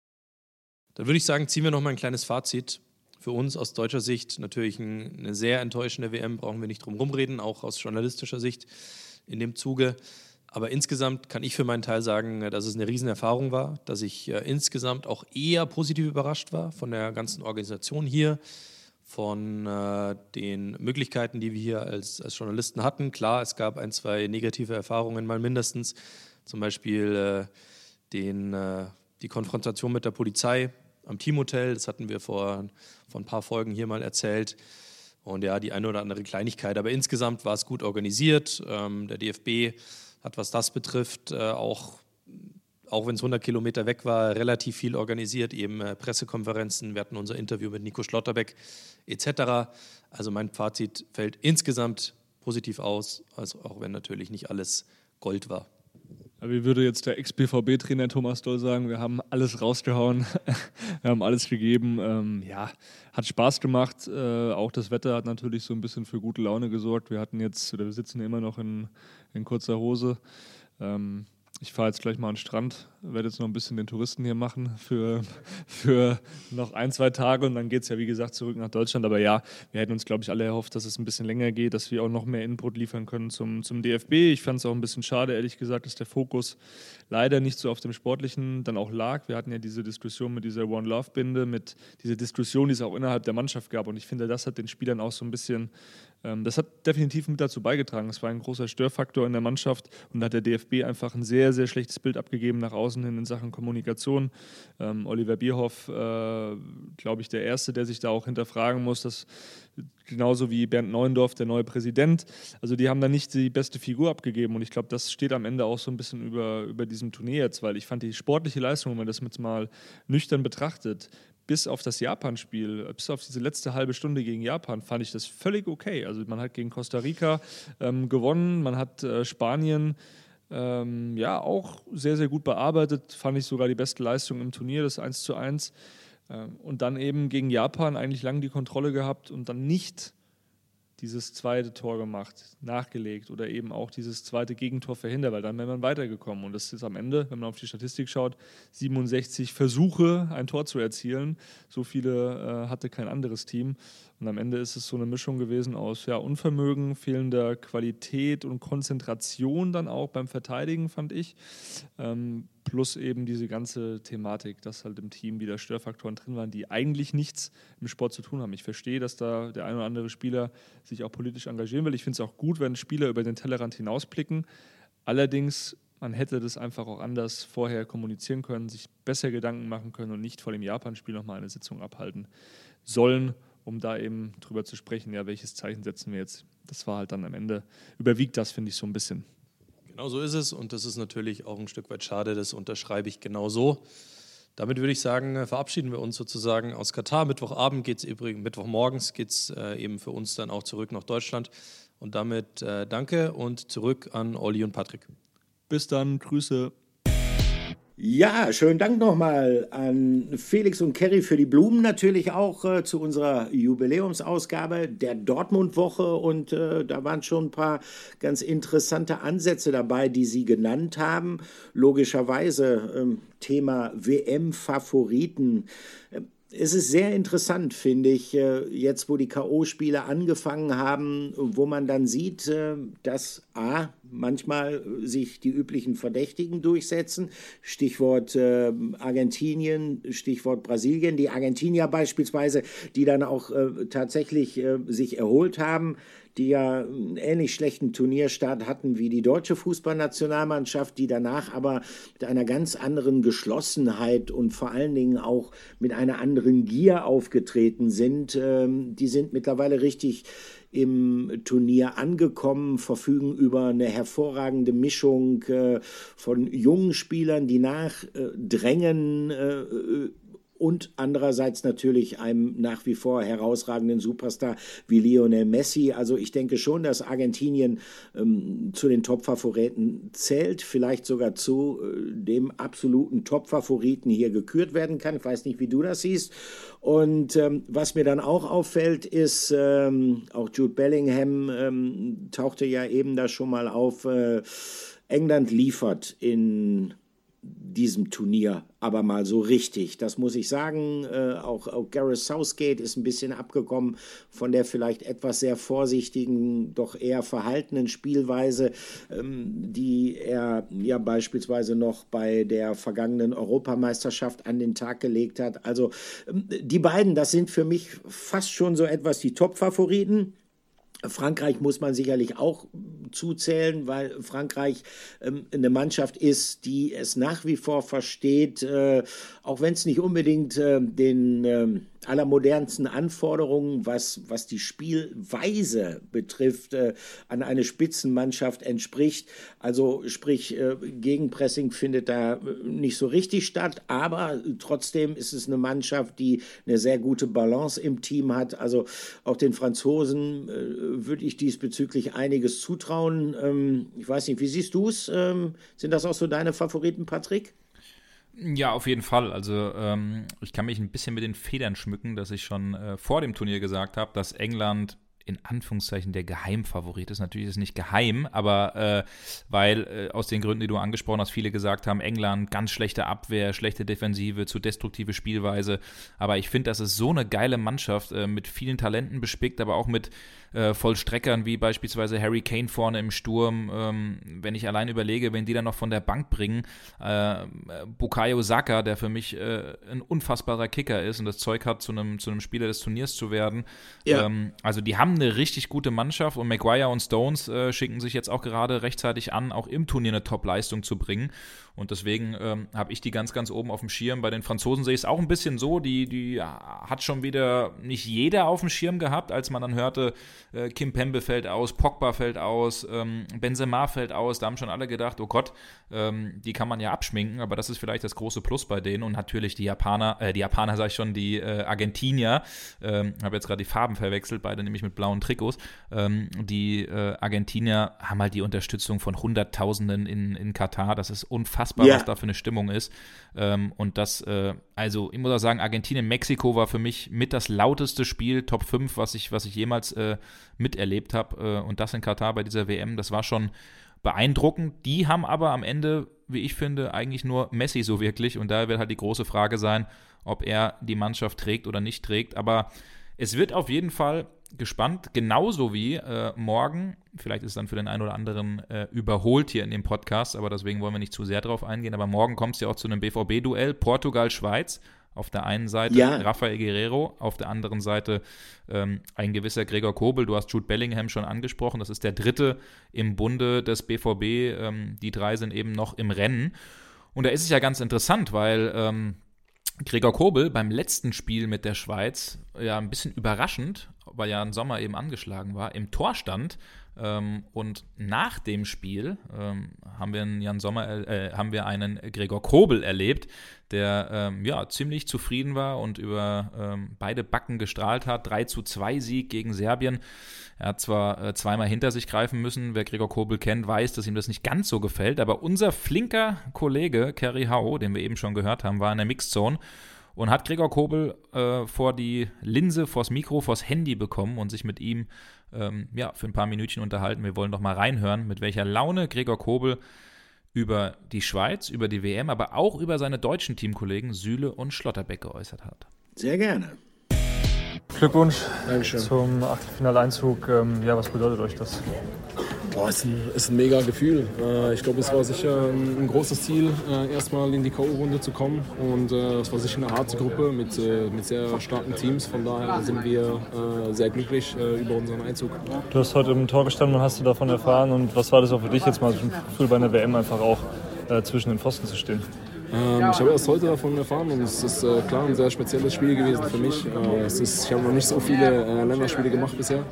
Dann würde ich sagen, ziehen wir nochmal ein kleines Fazit. Für uns aus deutscher Sicht natürlich ein, eine sehr enttäuschende W M, brauchen wir nicht drum rumreden, auch aus journalistischer Sicht in dem Zuge. Aber insgesamt kann ich für meinen Teil sagen, dass es eine Riesenerfahrung war, dass ich äh, insgesamt auch eher positiv überrascht war von der ganzen Organisation hier, von äh, den Möglichkeiten, die wir hier als, als Journalisten hatten. Klar, es gab ein, zwei negative Erfahrungen mal mindestens, zum Beispiel äh, den, äh, die Konfrontation mit der Polizei am Teamhotel, das hatten wir vor, vor ein paar Folgen hier mal erzählt. Und ja, die eine oder andere Kleinigkeit, aber insgesamt war es gut organisiert. Ähm, der D F B hat, was das betrifft, äh, auch, auch wenn es hundert Kilometer weg war, relativ viel organisiert, eben äh, Pressekonferenzen, wir hatten unser Interview mit Nico Schlotterbeck et cetera. Also mein Fazit fällt insgesamt positiv aus, also auch wenn natürlich nicht alles Gold war. Wie würde jetzt der Ex-B V B-Trainer Thomas Doll sagen, wir haben alles rausgehauen, wir haben alles gegeben. Ähm, ja, hat Spaß gemacht. Äh, auch das Wetter hat natürlich so ein bisschen für gute Laune gesorgt. Wir hatten jetzt, oder wir sitzen immer noch in, in kurzer Hose. Ähm, ich fahre jetzt gleich mal an den Strand werde jetzt noch ein bisschen den Touristen hier machen für, für noch ein, zwei Tage und dann geht es ja, wie gesagt, zurück nach Deutschland. Aber ja, wir hätten uns, glaube ich, alle erhofft, dass es ein bisschen länger geht, dass wir auch noch mehr Input liefern können zum, zum D F B. Ich fand es auch ein bisschen schade, ehrlich gesagt, dass der Fokus leider nicht so auf dem Sportlichen dann auch lag. Wir hatten ja diese Diskussion mit dieser One-Love-Binde, mit dieser Diskussion, die es auch innerhalb der Mannschaft gab. Und ich finde, das hat den Spielern auch so ein bisschen, ähm, das hat definitiv mit dazu beigetragen. Es war ein großer Störfaktor in der Mannschaft und da hat der D F B einfach ein sehr, sehr schlechtes Bild abgegeben nach außen hin in Sachen Kommunikation. Ähm, Oliver Bierhoff, äh, glaube ich, der Erste, der sich da auch hinterfragen muss, dass genauso wie Bernd Neuendorf, der neue Präsident. Also die haben da nicht die beste Figur abgegeben und ich glaube, das steht am Ende auch so ein bisschen über, über diesem Turnier jetzt, weil ich fand die sportliche Leistung, wenn man das jetzt mal nüchtern betrachtet, bis auf das Japan-Spiel, bis auf diese letzte halbe Stunde gegen Japan, fand ich das völlig okay. Also man hat gegen Costa Rica ähm, gewonnen, man hat äh, Spanien ähm, ja auch sehr, sehr gut bearbeitet, fand ich sogar die beste Leistung im Turnier, das eins zu eins. Und dann eben gegen Japan eigentlich lange die Kontrolle gehabt und dann nicht dieses zweite Tor gemacht, nachgelegt oder eben auch dieses zweite Gegentor verhindert, weil dann wäre man weitergekommen. Und das ist am Ende, wenn man auf die Statistik schaut, siebenundsechzig Versuche, ein Tor zu erzielen. So viele äh, hatte kein anderes Team. Und am Ende ist es so eine Mischung gewesen aus ja, Unvermögen, fehlender Qualität und Konzentration dann auch beim Verteidigen, fand ich. Ähm, plus eben diese ganze Thematik, dass halt im Team wieder Störfaktoren drin waren, die eigentlich nichts im Sport zu tun haben. Ich verstehe, dass da der ein oder andere Spieler sich auch politisch engagieren will. Ich finde es auch gut, wenn Spieler über den Tellerrand hinausblicken. Allerdings, man hätte das einfach auch anders vorher kommunizieren können, sich besser Gedanken machen können und nicht vor dem Japan-Spiel nochmal eine Sitzung abhalten sollen, um da eben drüber zu sprechen, ja, welches Zeichen setzen wir jetzt. Das war halt dann am Ende, überwiegt das, finde ich, so ein bisschen. Genau so ist es und das ist natürlich auch ein Stück weit schade, das unterschreibe ich genau so. Damit würde ich sagen, verabschieden wir uns sozusagen aus Katar. Mittwochabend geht es übrigens, Mittwochmorgens geht es äh, eben für uns dann auch zurück nach Deutschland. Und damit äh, danke und zurück an Olli und Patrick. Bis dann, Grüße. Ja, schönen Dank nochmal an Felix und Kerry für die Blumen, natürlich auch äh, zu unserer Jubiläumsausgabe der Dortmund-Woche und äh, da waren schon ein paar ganz interessante Ansätze dabei, die Sie genannt haben. Logischerweise ähm, Thema W M-Favoriten. Äh, Es ist sehr interessant, finde ich, jetzt wo die K O-Spiele angefangen haben, wo man dann sieht, dass A, manchmal sich die üblichen Verdächtigen durchsetzen, Stichwort Argentinien, Stichwort Brasilien, die Argentinier beispielsweise, die dann auch tatsächlich sich erholt haben, die ja einen ähnlich schlechten Turnierstart hatten wie die deutsche Fußballnationalmannschaft, die danach aber mit einer ganz anderen Geschlossenheit und vor allen Dingen auch mit einer anderen Gier aufgetreten sind. Die sind mittlerweile richtig im Turnier angekommen, verfügen über eine hervorragende Mischung von jungen Spielern, die nachdrängen, und andererseits natürlich einem nach wie vor herausragenden Superstar wie Lionel Messi. Also ich denke schon, dass Argentinien ähm, zu den Top-Favoriten zählt, vielleicht sogar zu äh, dem absoluten Top-Favoriten hier gekürt werden kann. Ich weiß nicht, wie du das siehst. Und ähm, was mir dann auch auffällt, ist, ähm, auch Jude Bellingham ähm, tauchte ja eben da schon mal auf, äh, England liefert in diesem Turnier aber mal so richtig. Das muss ich sagen. Äh, auch, auch Gareth Southgate ist ein bisschen abgekommen von der vielleicht etwas sehr vorsichtigen, doch eher verhaltenen Spielweise, ähm, die er ja beispielsweise noch bei der vergangenen Europameisterschaft an den Tag gelegt hat. Also ähm, die beiden, das sind für mich fast schon so etwas die Top-Favoriten. Frankreich muss man sicherlich auch zuzählen, weil Frankreich ähm, eine Mannschaft ist, die es nach wie vor versteht, äh, auch wenn es nicht unbedingt äh, den äh, allermodernsten Anforderungen, was, was die Spielweise betrifft, äh, an eine Spitzenmannschaft entspricht. Also sprich, äh, Gegenpressing findet da nicht so richtig statt, aber trotzdem ist es eine Mannschaft, die eine sehr gute Balance im Team hat. Also auch den Franzosen äh, würde ich diesbezüglich einiges zutrauen. Ähm, ich weiß nicht, wie siehst du es? Ähm, sind das auch so deine Favoriten, Patrick? Ja, auf jeden Fall. Also ähm, ich kann mich ein bisschen mit den Federn schmücken, dass ich schon äh, vor dem Turnier gesagt habe, dass England in Anführungszeichen der Geheimfavorit ist. Natürlich ist es nicht geheim, aber äh, weil äh, aus den Gründen, die du angesprochen hast, viele gesagt haben, England, ganz schlechte Abwehr, schlechte Defensive, zu destruktive Spielweise. Aber ich finde, das ist so eine geile Mannschaft, äh, mit vielen Talenten bespickt, aber auch mit äh, Vollstreckern wie beispielsweise Harry Kane vorne im Sturm. Ähm, wenn ich allein überlege, wenn die dann noch von der Bank bringen, äh, Bukayo Saka, der für mich äh, ein unfassbarer Kicker ist und das Zeug hat, zu einem zu einem Spieler des Turniers zu werden. Ja. Ähm, also die haben eine richtig gute Mannschaft und Maguire und Stones äh, schicken sich jetzt auch gerade rechtzeitig an, auch im Turnier eine Top-Leistung zu bringen. Und deswegen ähm, habe ich die ganz, ganz oben auf dem Schirm. Bei den Franzosen sehe ich es auch ein bisschen so, die, die hat schon wieder nicht jeder auf dem Schirm gehabt, als man dann hörte, äh, Kim Pembe fällt aus, Pogba fällt aus, ähm, Benzema fällt aus. Da haben schon alle gedacht, oh Gott, ähm, die kann man ja abschminken, aber das ist vielleicht das große Plus bei denen. Und natürlich die Japaner, äh, die Japaner sage ich schon, die äh, Argentinier, ähm, habe jetzt gerade die Farben verwechselt, beide nämlich mit blauen Trikots. Ähm, die äh, Argentinier haben halt die Unterstützung von Hunderttausenden in, in Katar. Das ist unfassbar. Ja. Was da für eine Stimmung ist. Ähm, und das, äh, also ich muss auch sagen, Argentinien-Mexiko war für mich mit das lauteste Spiel, Top fünf, was ich, was ich jemals äh, miterlebt habe. Äh, und das in Katar bei dieser W M, das war schon beeindruckend. Die haben aber am Ende, wie ich finde, eigentlich nur Messi so wirklich. Und da wird halt die große Frage sein, ob er die Mannschaft trägt oder nicht trägt. Aber es wird auf jeden Fall gespannt, genauso wie äh, morgen, vielleicht ist es dann für den einen oder anderen äh, überholt hier in dem Podcast, aber deswegen wollen wir nicht zu sehr drauf eingehen, aber morgen kommt es ja auch zu einem B V B-Duell, Portugal-Schweiz, auf der einen Seite ja. Rafael Guerreiro, auf der anderen Seite ähm, ein gewisser Gregor Kobel, du hast Jude Bellingham schon angesprochen, das ist der dritte im Bunde des B V B, ähm, die drei sind eben noch im Rennen und da ist es ja ganz interessant, weil ähm, Gregor Kobel beim letzten Spiel mit der Schweiz, ja ein bisschen überraschend, weil ja im Sommer eben angeschlagen war, im Tor stand. Ähm, und nach dem Spiel ähm, haben wir einen Jan Sommer, äh, haben wir einen Gregor Kobel erlebt, der ähm, ja ziemlich zufrieden war und über ähm, beide Backen gestrahlt hat. drei zu zwei Sieg gegen Serbien. Er hat zwar äh, zweimal hinter sich greifen müssen. Wer Gregor Kobel kennt, weiß, dass ihm das nicht ganz so gefällt. Aber unser flinker Kollege Kerry Hau, den wir eben schon gehört haben, war in der Mixzone und hat Gregor Kobel äh, vor die Linse, vors Mikro, vors Handy bekommen und sich mit ihm ähm, ja, für ein paar Minütchen unterhalten. Wir wollen doch mal reinhören, mit welcher Laune Gregor Kobel über die Schweiz, über die W M, aber auch über seine deutschen Teamkollegen Süle und Schlotterbeck geäußert hat. Sehr gerne. Glückwunsch Dankeschön. Zum Achtelfinaleinzug. Ähm, ja, was bedeutet euch das? Boah, ist ein, ist ein mega Gefühl. Äh, ich glaube, es war sicher ein, ein großes Ziel, äh, erstmal in die K O-Runde zu kommen. Und äh, es war sicher eine harte Gruppe mit, äh, mit sehr starken Teams. Von daher sind wir äh, sehr glücklich äh, über unseren Einzug. Du hast heute im Tor gestanden und hast du davon erfahren. Und was war das auch für dich jetzt mal, so ein Gefühl bei einer W M einfach auch äh, zwischen den Pfosten zu stehen? Ähm, ich habe erst heute davon erfahren und es ist äh, klar ein sehr spezielles Spiel gewesen für mich. Äh, es ist, ich habe noch nicht so viele äh, Länderspiele gemacht bisher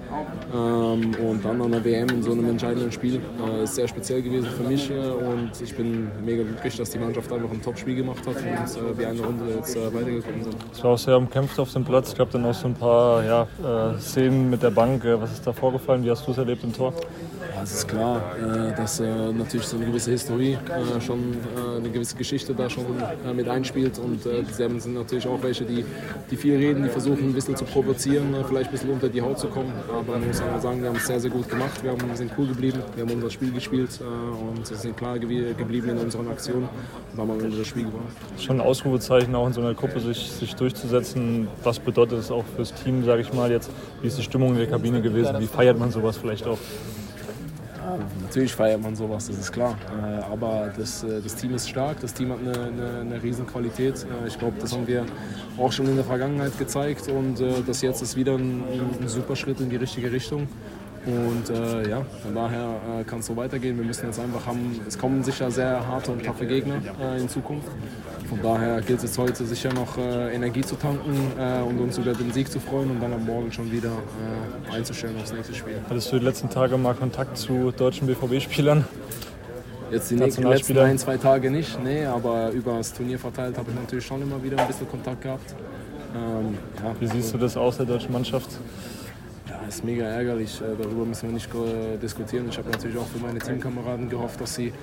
ähm, und dann an der W M in so einem entscheidenden Spiel äh, ist sehr speziell gewesen für mich äh, und ich bin mega glücklich, dass die Mannschaft einfach ein Top-Spiel gemacht hat und äh, wir eine Runde jetzt äh, weitergekommen sind. Es war auch sehr umkämpft auf dem Platz. Es gab dann auch so ein paar ja, äh, Szenen mit der Bank. Was ist da vorgefallen? Wie hast du es erlebt im Tor? Ja, es ist klar, äh, dass äh, natürlich so eine gewisse Historie, äh, schon äh, eine gewisse Geschichte da schon äh, mit einspielt und äh, die Serben sind natürlich auch welche, die, die viel reden, die versuchen ein bisschen zu provozieren, äh, vielleicht ein bisschen unter die Haut zu kommen, aber man muss einfach sagen, wir haben es sehr, sehr gut gemacht, wir, haben, wir sind cool geblieben, wir haben unser Spiel gespielt äh, und sind klar ge- geblieben in unseren Aktionen und haben am Ende das Spiel gewonnen. Schon ein Ausrufezeichen auch in so einer Gruppe sich, sich durchzusetzen, was bedeutet es auch fürs Team, sage ich mal jetzt, wie ist die Stimmung in der Kabine gewesen, wie feiert man sowas vielleicht auch? Natürlich feiert man sowas, das ist klar. Aber das, das Team ist stark, das Team hat eine, eine, eine riesen Qualität. Ich glaube, das haben wir auch schon in der Vergangenheit gezeigt und das jetzt ist wieder ein, ein super Schritt in die richtige Richtung. Und äh, ja, von daher äh, kann es so weitergehen. Wir müssen jetzt einfach haben, es kommen sicher sehr harte und taffe Gegner äh, in Zukunft. Von daher gilt es heute sicher noch äh, Energie zu tanken äh, und uns über den Sieg zu freuen und dann am Morgen schon wieder äh, einzustellen aufs nächste Spiel. Hattest du die letzten Tage mal Kontakt zu deutschen B V B-Spielern? Jetzt die nächsten, letzten ein, zwei Tage nicht, nee, aber über das Turnier verteilt habe ich natürlich schon immer wieder ein bisschen Kontakt gehabt. Ähm, ja, Wie siehst du das aus der deutschen Mannschaft? Ja, ist mega ärgerlich, darüber müssen wir nicht diskutieren. Ich habe natürlich auch für meine Teamkameraden gehofft, dass sie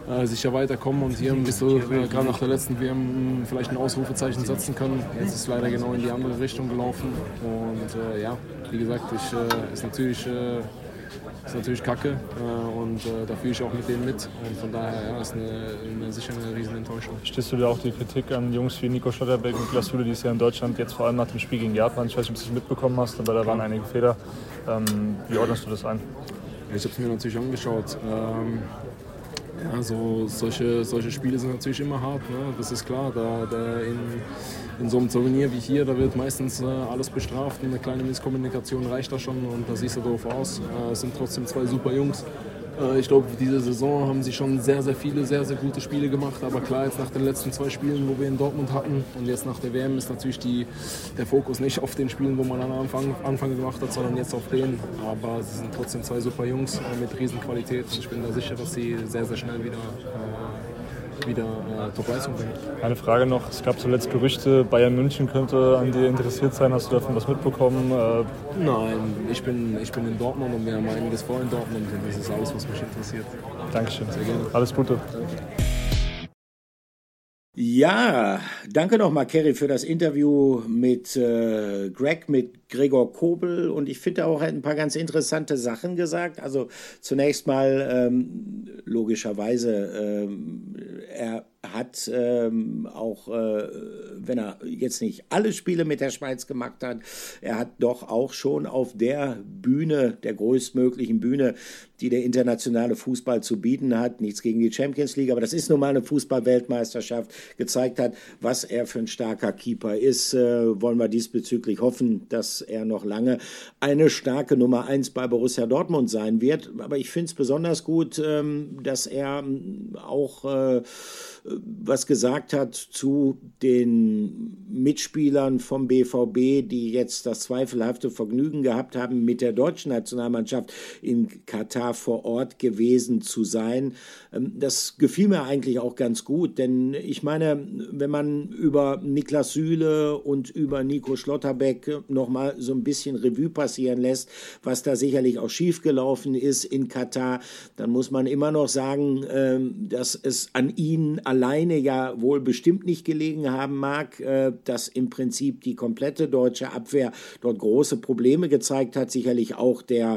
äh, sicher weiterkommen und hier bis so, äh, gerade nach der letzten W M vielleicht ein Ausrufezeichen setzen können. Jetzt ist es leider genau in die andere Richtung gelaufen und äh, ja, wie gesagt, ich, äh, ist natürlich äh, ist natürlich kacke äh, und äh, da fühle ich auch mit denen mit und von daher ja, ist eine, eine, sicher eine riesen Enttäuschung. Stehst du dir auch die Kritik an Jungs wie Nico Schlotterbeck und Niklas Süle, die es ja in Deutschland jetzt vor allem nach dem Spiel gegen Japan, ich weiß nicht, ob du es mitbekommen hast, aber da waren einige Fehler. Ähm, wie ordnest du das ein? Ich habe es mir natürlich angeschaut. Ähm, ja, so, solche, solche Spiele sind natürlich immer hart, ne? Das ist klar. Da, da in, in so einem Turnier wie hier, da wird meistens äh, alles bestraft. Eine kleine Misskommunikation reicht da schon und da siehst du doof aus. Äh, es sind trotzdem zwei super Jungs. Äh, ich glaube, diese Saison haben sie schon sehr, sehr viele, sehr, sehr gute Spiele gemacht. Aber klar, jetzt nach den letzten zwei Spielen, wo wir in Dortmund hatten und jetzt nach der W M ist natürlich die, der Fokus nicht auf den Spielen, wo man am Anfang, Anfang gemacht hat, sondern jetzt auf denen. Aber sie sind trotzdem zwei super Jungs äh, mit Riesenqualität und ich bin da sicher, dass sie sehr, sehr schnell wieder äh, wieder äh, Top-Leistung bringen. Eine Frage noch, es gab zuletzt Gerüchte, Bayern München könnte an dir interessiert sein. Hast du davon was mitbekommen? Äh Nein, ich bin, ich bin in Dortmund und wir haben einiges vor in Dortmund und das ist alles, was mich interessiert. Dankeschön. Sehr gerne. Alles Gute. Ja, danke nochmal, Kerry, für das Interview mit äh, Greg, mit Gregor Kobel. Und ich finde auch, er hat ein paar ganz interessante Sachen gesagt. Also zunächst mal ähm, logischerweise, ähm, er hat ähm, auch, äh, wenn er jetzt nicht alle Spiele mit der Schweiz gemacht hat, er hat doch auch schon auf der Bühne, der größtmöglichen Bühne, die der internationale Fußball zu bieten hat, nichts gegen die Champions League, aber das ist nun mal eine Fußball-Weltmeisterschaft, gezeigt hat, was er für ein starker Keeper ist. Äh, wollen wir diesbezüglich hoffen, dass er noch lange eine starke Nummer eins bei Borussia Dortmund sein wird. Aber ich finde es besonders gut, ähm, dass er auch äh, was gesagt hat zu den Mitspielern vom B V B, die jetzt das zweifelhafte Vergnügen gehabt haben, mit der deutschen Nationalmannschaft in Katar vor Ort gewesen zu sein. Das gefiel mir eigentlich auch ganz gut, denn ich meine, wenn man über Niklas Süle und über Nico Schlotterbeck nochmal so ein bisschen Revue passieren lässt, was da sicherlich auch schiefgelaufen ist in Katar, dann muss man immer noch sagen, dass es an ihnen alleine ja wohl bestimmt nicht gelegen haben mag, dass im Prinzip die komplette deutsche Abwehr dort große Probleme gezeigt hat. Sicherlich auch der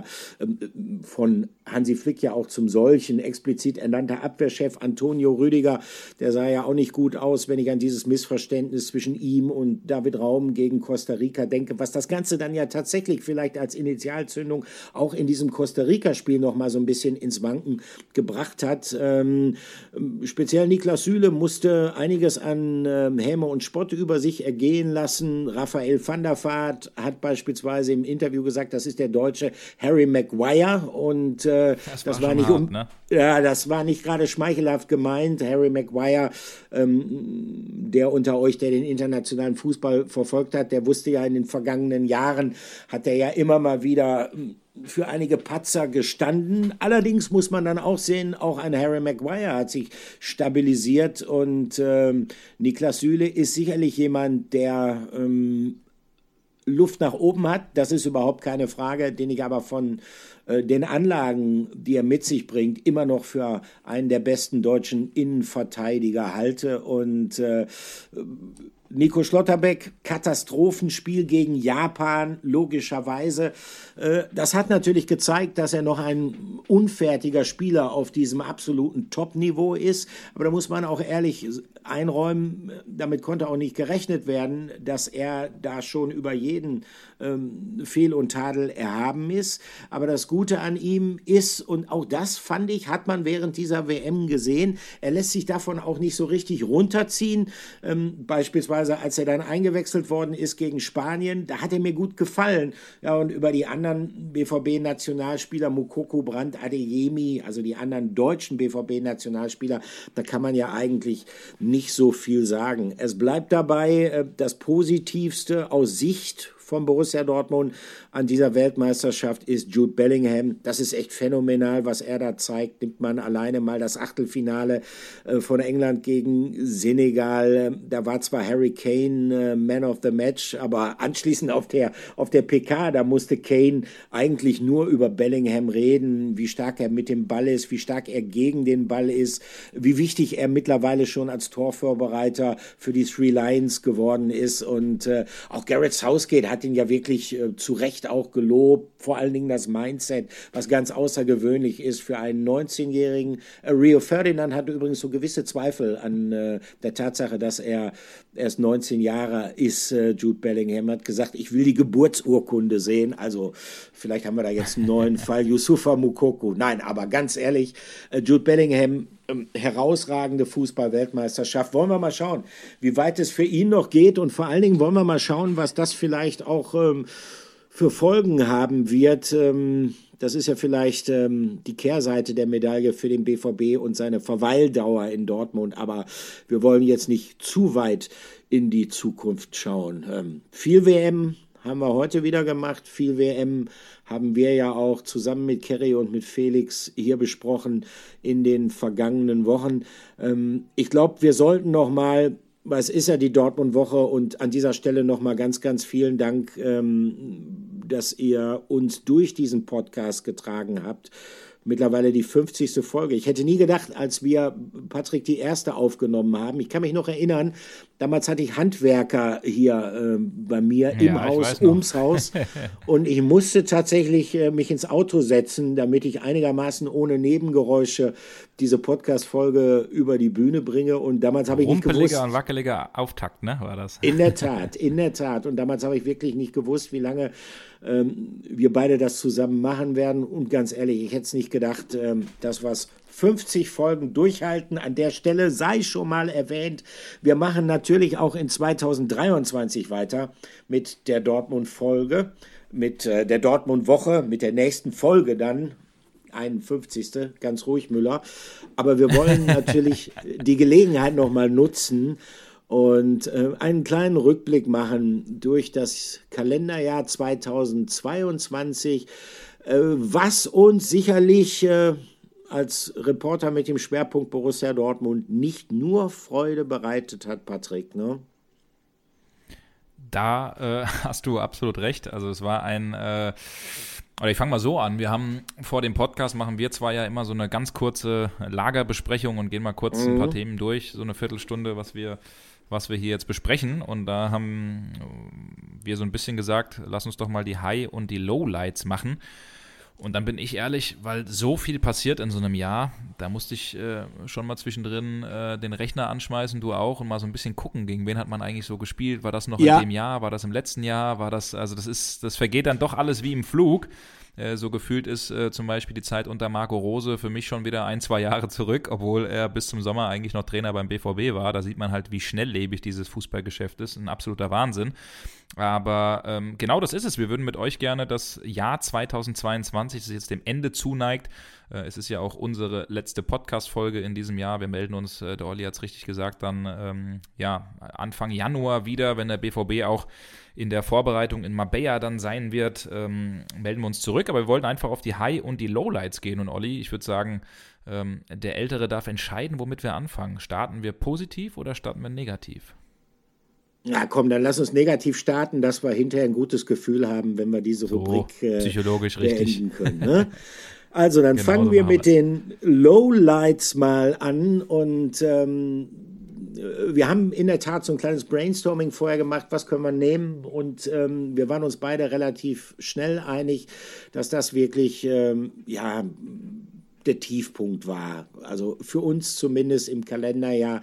von Hansi Flick ja auch zum solchen explizit ernannte Abwehrchef Antonio Rüdiger, der sah ja auch nicht gut aus, wenn ich an dieses Missverständnis zwischen ihm und David Raum gegen Costa Rica denke, was das Ganze dann ja tatsächlich vielleicht als Initialzündung auch in diesem Costa Rica-Spiel noch mal so ein bisschen ins Wanken gebracht hat. Ähm, speziell Niklas Süle musste einiges an ähm, Häme und Spott über sich ergehen lassen. Raphael van der Vaart hat beispielsweise im Interview gesagt, das ist der deutsche Harry Maguire und äh, das, das war, war nicht hart, um, ne? Ja, das war nicht gerade schmeichelhaft gemeint. Harry Maguire, ähm, der unter euch, der den internationalen Fußball verfolgt hat, der wusste ja in den vergangenen Jahren, hat er ja immer mal wieder für einige Patzer gestanden. Allerdings muss man dann auch sehen, auch ein Harry Maguire hat sich stabilisiert und ähm, Niklas Süle ist sicherlich jemand, der ähm, Luft nach oben hat. Das ist überhaupt keine Frage, den ich aber von äh, den Anlagen, die er mit sich bringt, immer noch für einen der besten deutschen Innenverteidiger halte. Und äh, Nico Schlotterbeck, Katastrophenspiel gegen Japan, logischerweise. Das hat natürlich gezeigt, dass er noch ein unfertiger Spieler auf diesem absoluten Top-Niveau ist. Aber da muss man auch ehrlich einräumen, damit konnte auch nicht gerechnet werden, dass er da schon über jeden ähm, Fehl und Tadel erhaben ist. Aber das Gute an ihm ist, und auch das fand ich, hat man während dieser W M gesehen, er lässt sich davon auch nicht so richtig runterziehen. Ähm, beispielsweise als er dann eingewechselt worden ist gegen Spanien, da hat er mir gut gefallen. Ja, und über die anderen B V B-Nationalspieler, Moukoko, Brandt, Adeyemi, also die anderen deutschen B V B-Nationalspieler, da kann man ja eigentlich nicht so viel sagen. Es bleibt dabei, das Positivste aus Sicht von Borussia Dortmund an dieser Weltmeisterschaft ist Jude Bellingham. Das ist echt phänomenal, was er da zeigt. Nimmt man alleine mal das Achtelfinale äh, von England gegen Senegal. Da war zwar Harry Kane äh, Man of the Match, aber anschließend auf der, auf der P K, da musste Kane eigentlich nur über Bellingham reden, wie stark er mit dem Ball ist, wie stark er gegen den Ball ist, wie wichtig er mittlerweile schon als Torvorbereiter für die Three Lions geworden ist. Und äh, auch Gareth Southgate hat ihn ja wirklich äh, zu Recht auch gelobt, vor allen Dingen das Mindset, was ganz außergewöhnlich ist für einen neunzehnjährigen. Äh, Rio Ferdinand hatte übrigens so gewisse Zweifel an äh, der Tatsache, dass er erst neunzehn Jahre ist. Äh, Jude Bellingham hat gesagt, ich will die Geburtsurkunde sehen. Also vielleicht haben wir da jetzt einen neuen Fall, Youssoufa Moukoko. Nein, aber ganz ehrlich, äh, Jude Bellingham, ähm, herausragende Fußball-Weltmeisterschaft. Wollen wir mal schauen, wie weit es für ihn noch geht, und vor allen Dingen wollen wir mal schauen, was das vielleicht auch ähm, für Folgen haben wird. Ähm, das ist ja vielleicht ähm, die Kehrseite der Medaille für den B V B und seine Verweildauer in Dortmund, aber wir wollen jetzt nicht zu weit in die Zukunft schauen. Ähm, viel W M haben wir heute wieder gemacht, viel W M haben wir ja auch zusammen mit Kerry und mit Felix hier besprochen in den vergangenen Wochen. Ähm, ich glaube, wir sollten noch mal, weil es ist ja die Dortmund-Woche, und an dieser Stelle noch mal ganz, ganz vielen Dank, ähm, dass ihr uns durch diesen Podcast getragen habt. Mittlerweile die fünfzigste Folge. Ich hätte nie gedacht, als wir, Patrick, die erste aufgenommen haben, ich kann mich noch erinnern, damals hatte ich Handwerker hier äh, bei mir im ja, Haus, ums Haus, und ich musste tatsächlich äh, mich ins Auto setzen, damit ich einigermaßen ohne Nebengeräusche diese Podcast-Folge über die Bühne bringe, und damals habe ich nicht gewusst... Rumpeliger und wackeliger Auftakt, ne, war das? In der Tat, in der Tat. Und damals habe ich wirklich nicht gewusst, wie lange ähm, wir beide das zusammen machen werden. Und ganz ehrlich, ich hätte es nicht gedacht, ähm, dass wir fünfzig Folgen durchhalten. An der Stelle sei schon mal erwähnt, wir machen natürlich auch in zweitausenddreiundzwanzig weiter mit der Dortmund-Folge, mit äh, der Dortmund-Woche, mit der nächsten Folge dann, einundfünfzigste Ganz ruhig, Müller. Aber wir wollen natürlich die Gelegenheit nochmal nutzen und äh, einen kleinen Rückblick machen durch das Kalenderjahr zweitausendzweiundzwanzig, äh, was uns sicherlich äh, als Reporter mit dem Schwerpunkt Borussia Dortmund nicht nur Freude bereitet hat, Patrick, ne? Da äh, hast du absolut recht. Also es war ein... Äh Oder ich fange mal so an. Wir haben vor dem Podcast, machen wir zwar ja immer so eine ganz kurze Lagerbesprechung und gehen mal kurz mhm. ein paar Themen durch, so eine Viertelstunde, was wir, was wir hier jetzt besprechen. Und da haben wir so ein bisschen gesagt, lass uns doch mal die High- und die Lowlights machen. Und dann bin ich ehrlich, weil so viel passiert in so einem Jahr, da musste ich äh, schon mal zwischendrin äh, den Rechner anschmeißen, du auch, und mal so ein bisschen gucken, gegen wen hat man eigentlich so gespielt, war das noch ja. in dem Jahr, war das im letzten Jahr, war das, also das ist, das vergeht dann doch alles wie im Flug. Äh, so gefühlt ist äh, zum Beispiel die Zeit unter Marco Rose für mich schon wieder ein, zwei Jahre zurück, obwohl er bis zum Sommer eigentlich noch Trainer beim B V B war. Da sieht man halt, wie schnelllebig dieses Fußballgeschäft ist. Ein absoluter Wahnsinn. Aber ähm, genau das ist es. Wir würden mit euch gerne das Jahr zweitausendzweiundzwanzig, das jetzt dem Ende zuneigt. Äh, es ist ja auch unsere letzte Podcast-Folge in diesem Jahr. Wir melden uns, äh, der Olli hat es richtig gesagt, dann ähm, ja, Anfang Januar wieder, wenn der B V B auch in der Vorbereitung in Marbella dann sein wird, ähm, melden wir uns zurück. Aber wir wollten einfach auf die High- und die Lowlights gehen. Und Olli, ich würde sagen, ähm, der Ältere darf entscheiden, womit wir anfangen. Starten wir positiv oder starten wir negativ? Na komm, dann lass uns negativ starten, dass wir hinterher ein gutes Gefühl haben, wenn wir diese so, Rubrik äh, psychologisch beenden richtig. können. Ne? Also dann genau fangen so wir wir mit es. den Lowlights mal an, und ähm, wir haben in der Tat so ein kleines Brainstorming vorher gemacht, was können wir nehmen, und ähm, wir waren uns beide relativ schnell einig, dass das wirklich, ähm, ja, der Tiefpunkt war. Also für uns zumindest im Kalenderjahr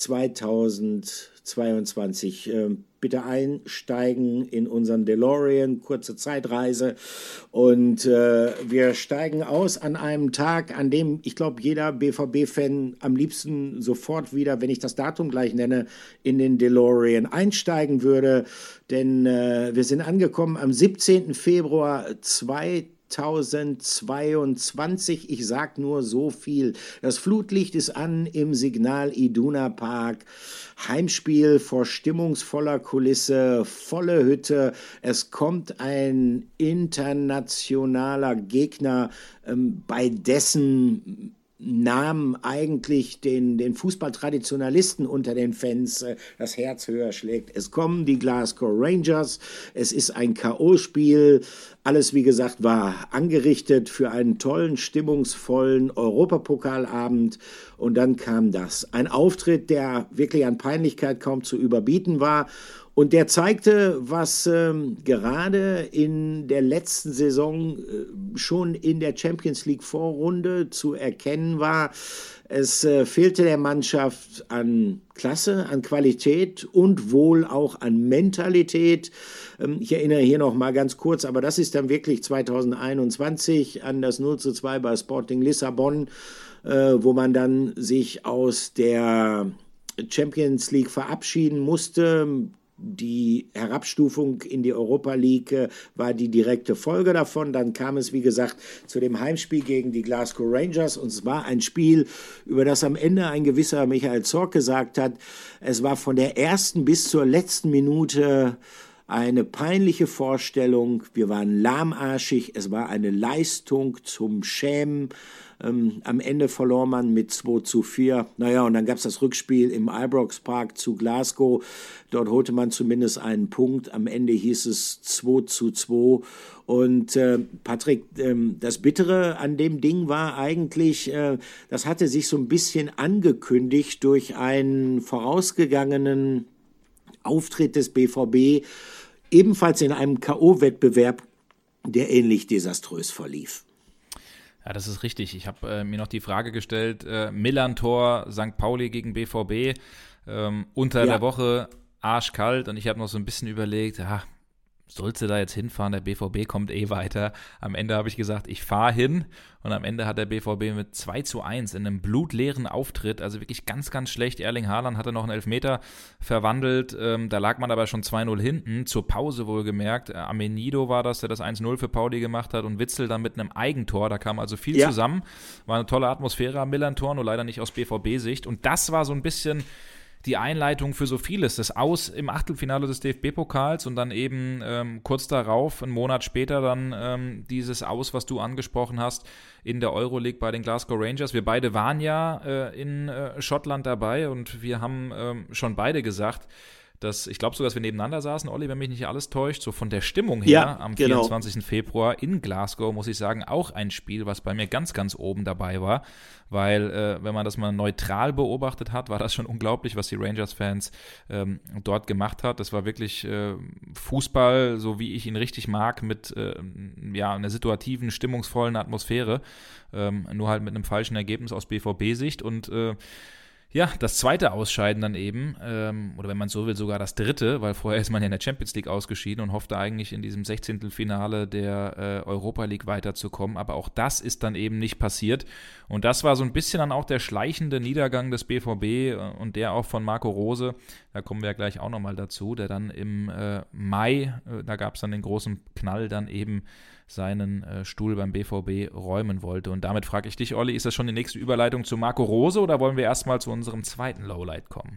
zweitausendzweiundzwanzig. Ähm, bitte einsteigen in unseren DeLorean, kurze Zeitreise, und äh, wir steigen aus an einem Tag, an dem, ich glaube, jeder B V B-Fan am liebsten sofort wieder, wenn ich das Datum gleich nenne, in den DeLorean einsteigen würde, denn äh, wir sind angekommen am siebzehnten Februar zweitausend zweitausendzweiundzwanzig. Ich sag nur so viel. Das Flutlicht ist an im Signal Iduna Park. Heimspiel vor stimmungsvoller Kulisse, volle Hütte. Es kommt ein internationaler Gegner, ähm, bei dessen Namen eigentlich den, den Fußballtraditionalisten unter den Fans äh, das Herz höher schlägt. Es kommen die Glasgow Rangers, es ist ein K O-Spiel, alles wie gesagt war angerichtet für einen tollen, stimmungsvollen Europapokalabend und dann kam das. Ein Auftritt, der wirklich an Peinlichkeit kaum zu überbieten war. Und der zeigte, was ähm, gerade in der letzten Saison äh, schon in der Champions League Vorrunde zu erkennen war. Es äh, fehlte der Mannschaft an Klasse, an Qualität und wohl auch an Mentalität. Ähm, ich erinnere hier noch mal ganz kurz, aber das ist dann wirklich zweitausendeinundzwanzig an das null zu zwei bei Sporting Lissabon, äh, wo man dann sich aus der Champions League verabschieden musste. Die Herabstufung in die Europa League äh, war die direkte Folge davon. Dann kam es, wie gesagt, zu dem Heimspiel gegen die Glasgow Rangers. Und es war ein Spiel, über das am Ende ein gewisser Michael Zorc gesagt hat, es war von der ersten bis zur letzten Minute eine peinliche Vorstellung. Wir waren lahmarschig. Es war eine Leistung zum Schämen. Ähm, am Ende verlor man mit zwei zu vier. Naja, und dann gab es das Rückspiel im Ibrox Park zu Glasgow. Dort holte man zumindest einen Punkt. Am Ende hieß es zwei zu zwei. Und äh, Patrick, ähm, das Bittere an dem Ding war eigentlich, äh, das hatte sich so ein bisschen angekündigt durch einen vorausgegangenen Auftritt des B V B, ebenfalls in einem K O-Wettbewerb, der ähnlich desaströs verlief. Ja, das ist richtig. Ich habe äh, mir noch die Frage gestellt, äh, Millern-Tor, Sankt Pauli gegen B V B, ähm, unter ja. der Woche arschkalt und ich habe noch so ein bisschen überlegt, ah, sollst du da jetzt hinfahren, der B V B kommt eh weiter. Am Ende habe ich gesagt, ich fahre hin und am Ende hat der B V B mit zwei zu eins in einem blutleeren Auftritt, also wirklich ganz, ganz schlecht. Erling Haaland hatte noch einen Elfmeter verwandelt, ähm, da lag man aber schon zwei null hinten, zur Pause wohlgemerkt. Äh, Amenido war das, der das eins null für Pauli gemacht hat und Witzel dann mit einem Eigentor, da kam also viel ja. zusammen. War eine tolle Atmosphäre am Millern-Tor, nur leider nicht aus B V B-Sicht und das war so ein bisschen die Einleitung für so vieles, das Aus im Achtelfinale des D F B-Pokals und dann eben ähm, kurz darauf, einen Monat später dann ähm, dieses Aus, was du angesprochen hast, in der Euroleague bei den Glasgow Rangers. Wir beide waren ja äh, in äh, Schottland dabei und wir haben ähm, schon beide gesagt, dass, ich glaube sogar, dass wir nebeneinander saßen, Olli, wenn mich nicht alles täuscht, so von der Stimmung her ja, am genau. vierundzwanzigsten Februar in Glasgow, muss ich sagen, auch ein Spiel, was bei mir ganz, ganz oben dabei war, weil, äh, wenn man das mal neutral beobachtet hat, war das schon unglaublich, was die Rangers-Fans ähm, dort gemacht hat. Das war wirklich äh, Fußball, so wie ich ihn richtig mag, mit äh, ja, einer situativen, stimmungsvollen Atmosphäre, ähm, nur halt mit einem falschen Ergebnis aus B V B-Sicht und äh, ja, das zweite Ausscheiden dann eben, ähm, oder wenn man so will, sogar das dritte, weil vorher ist man ja in der Champions League ausgeschieden und hoffte eigentlich in diesem Sechzehntelfinale der äh, Europa League weiterzukommen, aber auch das ist dann eben nicht passiert und das war so ein bisschen dann auch der schleichende Niedergang des B V B und der auch von Marco Rose, da kommen wir ja gleich auch nochmal dazu, der dann im äh, Mai, äh, da gab es dann den großen Knall, dann eben seinen äh, Stuhl beim B V B räumen wollte. Und damit frage ich dich, Olli, ist das schon die nächste Überleitung zu Marco Rose oder wollen wir erstmal zu unserem zweiten Lowlight kommen?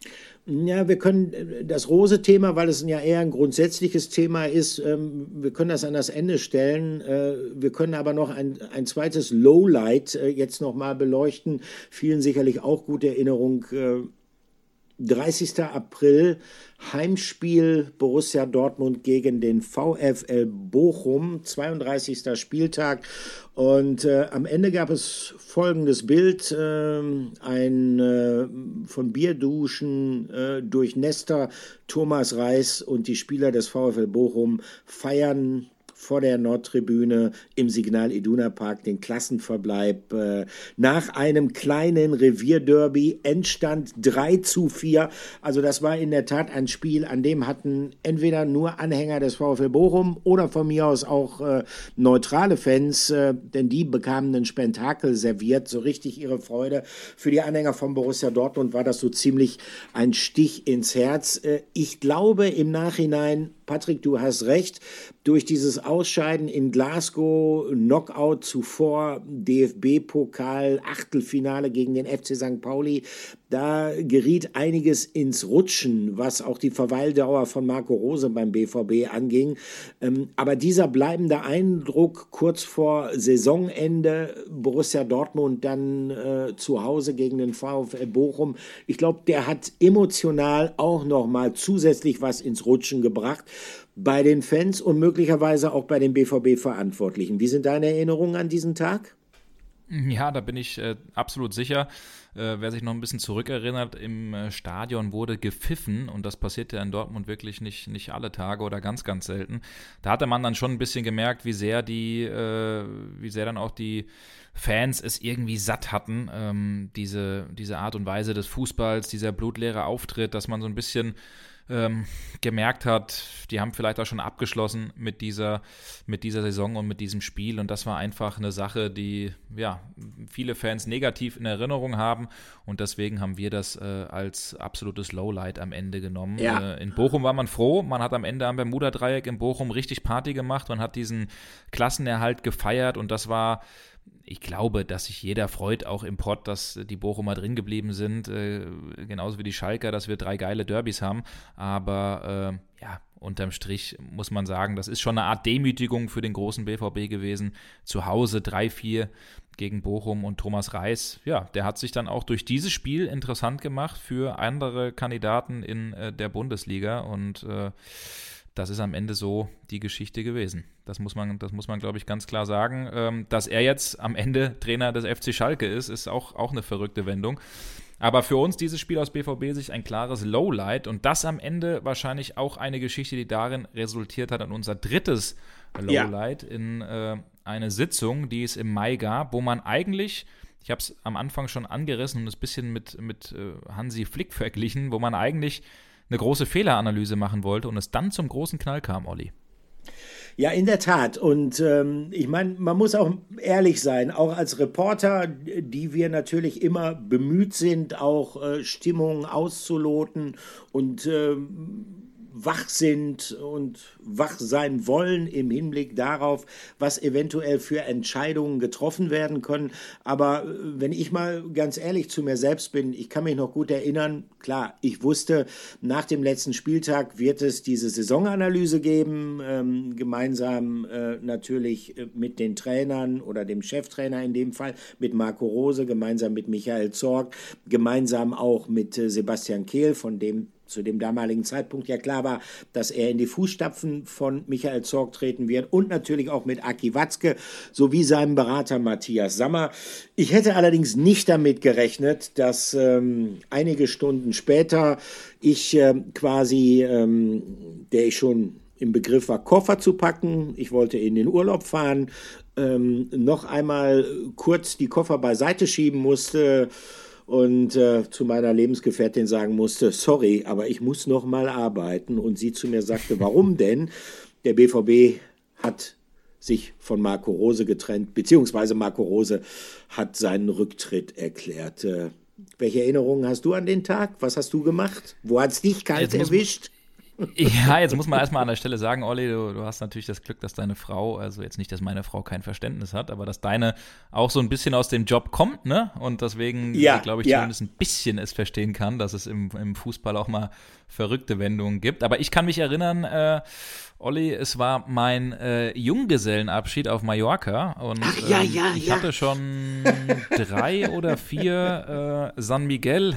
Ja, wir können das Rose-Thema, weil es ja eher ein grundsätzliches Thema ist, ähm, wir können das an das Ende stellen. Äh, wir können aber noch ein, ein zweites Lowlight äh, jetzt nochmal beleuchten. Vielen sicherlich auch gute Erinnerung. Äh, dreißigster April, Heimspiel Borussia Dortmund gegen den VfL Bochum, zweiunddreißigster Spieltag. Und äh, am Ende gab es folgendes Bild, äh, ein äh, von Bierduschen äh, durchnässter Thomas Reis und die Spieler des VfL Bochum feiern vor der Nordtribüne im Signal Iduna Park den Klassenverbleib äh, nach einem kleinen Revierderby, Endstand drei zu vier. Also das war in der Tat ein Spiel, an dem hatten entweder nur Anhänger des VfL Bochum oder von mir aus auch äh, neutrale Fans, äh, denn die bekamen einen Spektakel serviert, so richtig ihre Freude. Für die Anhänger von Borussia Dortmund war das so ziemlich ein Stich ins Herz. Äh, ich glaube im Nachhinein, Patrick, du hast recht, durch dieses Ausscheiden in Glasgow, Knockout zuvor, D F B-Pokal, Achtelfinale gegen den F C Sankt Pauli, da geriet einiges ins Rutschen, was auch die Verweildauer von Marco Rose beim B V B anging. Ähm, aber dieser bleibende Eindruck kurz vor Saisonende, Borussia Dortmund dann äh, zu Hause gegen den VfL Bochum, ich glaube, der hat emotional auch nochmal zusätzlich was ins Rutschen gebracht bei den Fans und möglicherweise auch bei den B V B-Verantwortlichen. Wie sind deine Erinnerungen an diesen Tag? Ja, da bin ich äh, absolut sicher. Äh, wer sich noch ein bisschen zurückerinnert, im äh, Stadion wurde gepfiffen und das passiert ja in Dortmund wirklich nicht, nicht alle Tage oder ganz, ganz selten. Da hatte man dann schon ein bisschen gemerkt, wie sehr die, äh, wie sehr dann auch die Fans es irgendwie satt hatten, ähm, diese, diese Art und Weise des Fußballs, dieser blutleere Auftritt, dass man so ein bisschen ähm, gemerkt hat, die haben vielleicht auch schon abgeschlossen mit dieser, mit dieser Saison und mit diesem Spiel und das war einfach eine Sache, die ja viele Fans negativ in Erinnerung haben und deswegen haben wir das äh, als absolutes Lowlight am Ende genommen. Ja. Äh, in Bochum war man froh, man hat am Ende am Bermuda-Dreieck in Bochum richtig Party gemacht, man hat diesen Klassenerhalt gefeiert und das war, ich glaube, dass sich jeder freut, auch im Pott, dass die Bochumer drin geblieben sind, äh, genauso wie die Schalker, dass wir drei geile Derbys haben, aber äh, ja, unterm Strich muss man sagen, das ist schon eine Art Demütigung für den großen B V B gewesen, zu Hause drei vier gegen Bochum und Thomas Reis, ja, der hat sich dann auch durch dieses Spiel interessant gemacht für andere Kandidaten in äh, der Bundesliga und äh, das ist am Ende so die Geschichte gewesen. Das muss man, das muss man, glaube ich, ganz klar sagen. Ähm, dass er jetzt am Ende Trainer des F C Schalke ist, ist auch, auch eine verrückte Wendung. Aber für uns dieses Spiel aus B V B-Sicht ein klares Lowlight und das am Ende wahrscheinlich auch eine Geschichte, die darin resultiert hat, an unser drittes Lowlight ja. in äh, eine Sitzung, die es im Mai gab, wo man eigentlich, ich habe es am Anfang schon angerissen und ein bisschen mit, mit äh, Hansi Flick verglichen, wo man eigentlich eine große Fehleranalyse machen wollte und es dann zum großen Knall kam, Olli. Ja, in der Tat. Und ähm, ich meine, man muss auch ehrlich sein, auch als Reporter, die wir natürlich immer bemüht sind, auch äh, Stimmungen auszuloten und äh, wach sind und wach sein wollen im Hinblick darauf, was eventuell für Entscheidungen getroffen werden können. Aber wenn ich mal ganz ehrlich zu mir selbst bin, ich kann mich noch gut erinnern, klar, ich wusste, nach dem letzten Spieltag wird es diese Saisonanalyse geben, ähm, gemeinsam äh, natürlich mit den Trainern oder dem Cheftrainer in dem Fall, mit Marco Rose, gemeinsam mit Michael Zorc, gemeinsam auch mit äh, Sebastian Kehl, von dem zu dem damaligen Zeitpunkt ja klar war, dass er in die Fußstapfen von Michael Zorc treten wird und natürlich auch mit Aki Watzke sowie seinem Berater Matthias Sammer. Ich hätte allerdings nicht damit gerechnet, dass ähm, einige Stunden später ich äh, quasi, ähm, der ich schon im Begriff war, Koffer zu packen, ich wollte in den Urlaub fahren, ähm, noch einmal kurz die Koffer beiseite schieben musste, und äh, zu meiner Lebensgefährtin sagen musste, sorry, aber ich muss noch mal arbeiten. Und sie zu mir sagte, warum denn? Der B V B hat sich von Marco Rose getrennt, beziehungsweise Marco Rose hat seinen Rücktritt erklärt. Äh, welche Erinnerungen hast du an den Tag? Was hast du gemacht? Wo hat es dich kalt erwischt? Ja, jetzt muss man erstmal an der Stelle sagen, Olli, du, du hast natürlich das Glück, dass deine Frau, also jetzt nicht, dass meine Frau kein Verständnis hat, aber dass deine auch so ein bisschen aus dem Job kommt, ne? Und deswegen, ja, glaube ich, ja. zumindest ein bisschen es verstehen kann, dass es im, im Fußball auch mal verrückte Wendungen gibt. Aber ich kann mich erinnern, äh, Olli, es war mein äh, Junggesellenabschied auf Mallorca und Ach, ja, ähm, ja, ich ja. hatte schon drei oder vier äh, San Miguel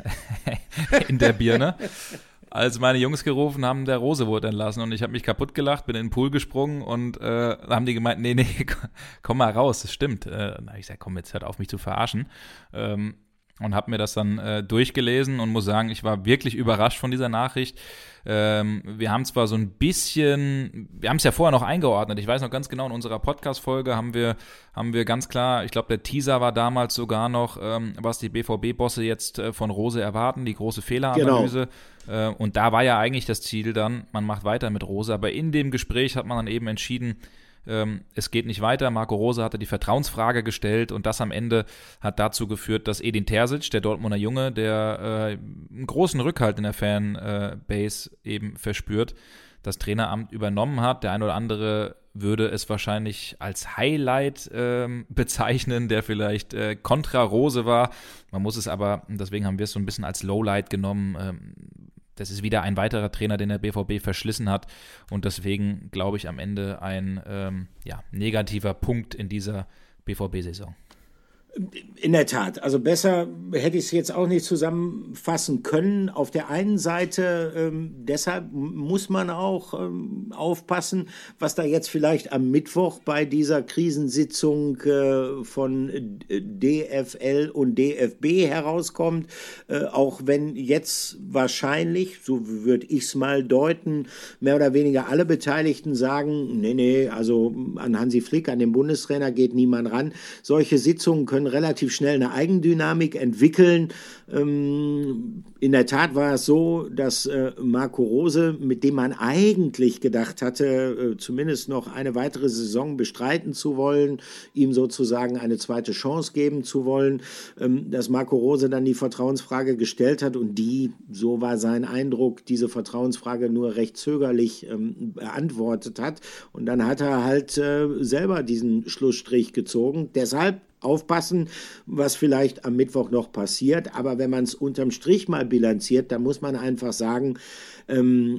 in der Birne. Als meine Jungs gerufen haben, der Rose wurde entlassen und ich habe mich kaputt gelacht, bin in den Pool gesprungen und äh, haben die gemeint, nee, nee, komm mal raus, das stimmt. Äh, na, ich sag, komm, jetzt hört auf mich zu verarschen. Ähm, und habe mir das dann äh, durchgelesen und muss sagen, ich war wirklich überrascht von dieser Nachricht. Ähm, wir haben zwar so ein bisschen, wir haben es ja vorher noch eingeordnet, ich weiß noch ganz genau, in unserer Podcast-Folge haben wir, haben wir ganz klar, ich glaube, der Teaser war damals sogar noch, ähm, was die B V B-Bosse jetzt äh, von Rose erwarten, die große Fehleranalyse. Genau. Äh, und da war ja eigentlich das Ziel dann, man macht weiter mit Rose, aber in dem Gespräch hat man dann eben entschieden, Ähm, es geht nicht weiter. Marco Rose hatte die Vertrauensfrage gestellt und das am Ende hat dazu geführt, dass Edin Terzic, der Dortmunder Junge, der äh, einen großen Rückhalt in der Fanbase eben verspürt, das Traineramt übernommen hat. Der eine oder andere würde es wahrscheinlich als Highlight ähm, bezeichnen, der vielleicht äh, kontra Rose war. Man muss es aber, deswegen haben wir es so ein bisschen als Lowlight genommen. Ähm, das ist wieder ein weiterer Trainer, den der B V B verschlissen hat und deswegen glaube ich am Ende ein ähm, ja, negativer Punkt in dieser B V B-Saison. In der Tat, also besser hätte ich es jetzt auch nicht zusammenfassen können. Auf der einen Seite, ähm, deshalb muss man auch ähm, aufpassen, was da jetzt vielleicht am Mittwoch bei dieser Krisensitzung äh, von D F L und D F B herauskommt. Äh, auch wenn jetzt wahrscheinlich, so würde ich es mal deuten, mehr oder weniger alle Beteiligten sagen, nee, nee, also an Hansi Flick, an den Bundestrainer geht niemand ran. Solche Sitzungen können relativ schnell eine Eigendynamik entwickeln. Ähm, in der Tat war es so, dass äh, Marco Rose, mit dem man eigentlich gedacht hatte, äh, zumindest noch eine weitere Saison bestreiten zu wollen, ihm sozusagen eine zweite Chance geben zu wollen, ähm, dass Marco Rose dann die Vertrauensfrage gestellt hat und die, so war sein Eindruck, diese Vertrauensfrage nur recht zögerlich ähm, beantwortet hat. Und dann hat er halt äh, selber diesen Schlussstrich gezogen. Deshalb aufpassen, was vielleicht am Mittwoch noch passiert. Aber wenn man es unterm Strich mal bilanziert, dann muss man einfach sagen, ähm,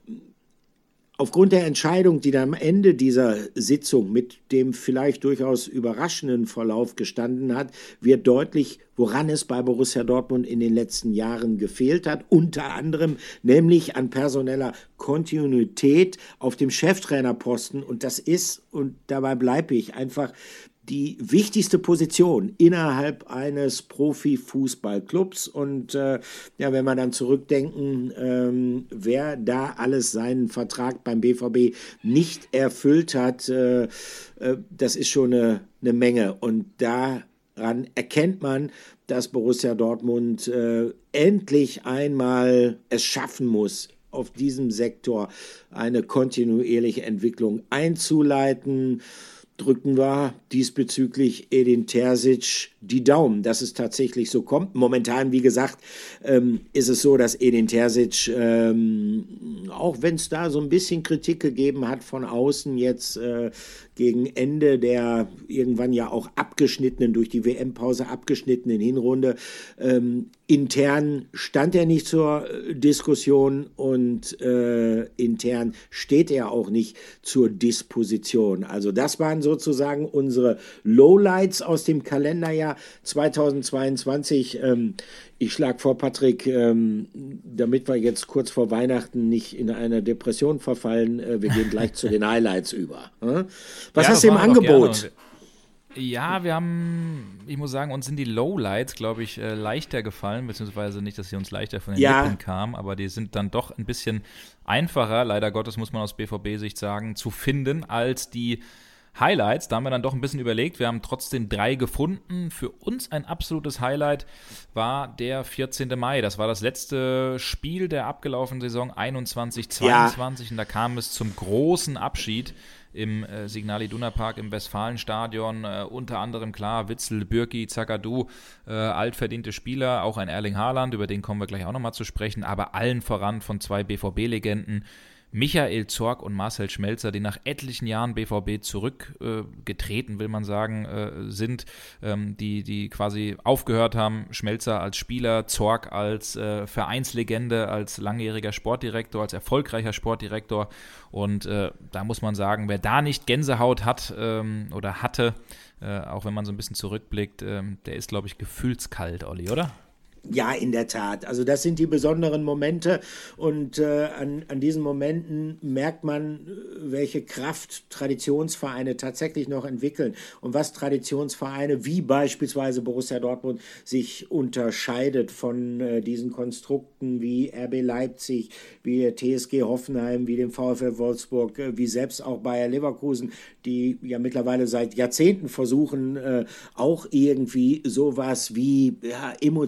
aufgrund der Entscheidung, die dann am Ende dieser Sitzung mit dem vielleicht durchaus überraschenden Verlauf gestanden hat, wird deutlich, woran es bei Borussia Dortmund in den letzten Jahren gefehlt hat, unter anderem nämlich an personeller Kontinuität auf dem Cheftrainerposten. Und das ist, und dabei bleibe ich, einfach die wichtigste Position innerhalb eines Profifußballclubs. Und äh, ja, wenn wir dann zurückdenken, ähm, wer da alles seinen Vertrag beim B V B nicht erfüllt hat, äh, äh, das ist schon eine, eine Menge. Und daran erkennt man, dass Borussia Dortmund äh, endlich einmal es schaffen muss, auf diesem Sektor eine kontinuierliche Entwicklung einzuleiten. Drücken wir diesbezüglich Edin Terzic die Daumen, dass es tatsächlich so kommt. Momentan, wie gesagt, ähm, ist es so, dass Edin Terzic, ähm, auch wenn es da so ein bisschen Kritik gegeben hat von außen jetzt äh, gegen Ende der irgendwann ja auch abgeschnittenen, durch die W M-Pause abgeschnittenen Hinrunde, ähm, intern stand er nicht zur Diskussion und äh, intern steht er auch nicht zur Disposition. Also das waren sozusagen unsere Lowlights aus dem Kalenderjahr zweitausendzweiundzwanzig. Ähm, ich schlage vor, Patrick, ähm, damit wir jetzt kurz vor Weihnachten nicht in eine Depression verfallen, äh, wir gehen gleich zu den Highlights über. Hm? Was ja, hast du im Angebot? Ja, wir haben, ich muss sagen, uns sind die Lowlights, glaube ich, äh, leichter gefallen, beziehungsweise nicht, dass sie uns leichter von den ja. Lippen kamen, aber die sind dann doch ein bisschen einfacher, leider Gottes muss man aus B V B-Sicht sagen, zu finden als die Highlights. Da haben wir dann doch ein bisschen überlegt. Wir haben trotzdem drei gefunden. Für uns ein absolutes Highlight war der vierzehnten Mai. Das war das letzte Spiel der abgelaufenen Saison einundzwanzig zweiundzwanzig ja. Und da kam es zum großen Abschied im äh, Signal Iduna Park im Westfalenstadion. Äh, unter anderem, klar, Witsel, Bürki, Zagadou, äh, altverdiente Spieler, auch ein Erling Haaland, über den kommen wir gleich auch nochmal zu sprechen, aber allen voran von zwei B V B-Legenden, Michael Zorc und Marcel Schmelzer, die nach etlichen Jahren B V B zurückgetreten, äh, will man sagen, äh, sind, ähm, die, die quasi aufgehört haben. Schmelzer als Spieler, Zorc als äh, Vereinslegende, als langjähriger Sportdirektor, als erfolgreicher Sportdirektor. Und äh, da muss man sagen, wer da nicht Gänsehaut hat ähm, oder hatte, äh, auch wenn man so ein bisschen zurückblickt, äh, der ist, glaube ich, gefühlskalt, Olli, oder? Ja, in der Tat. Also das sind die besonderen Momente und äh, an, an diesen Momenten merkt man, welche Kraft Traditionsvereine tatsächlich noch entwickeln und was Traditionsvereine wie beispielsweise Borussia Dortmund sich unterscheidet von äh, diesen Konstrukten wie R B Leipzig, wie der T S G Hoffenheim, wie dem VfL Wolfsburg, äh, wie selbst auch Bayer Leverkusen, die ja mittlerweile seit Jahrzehnten versuchen, äh, auch irgendwie sowas wie ja, emotionale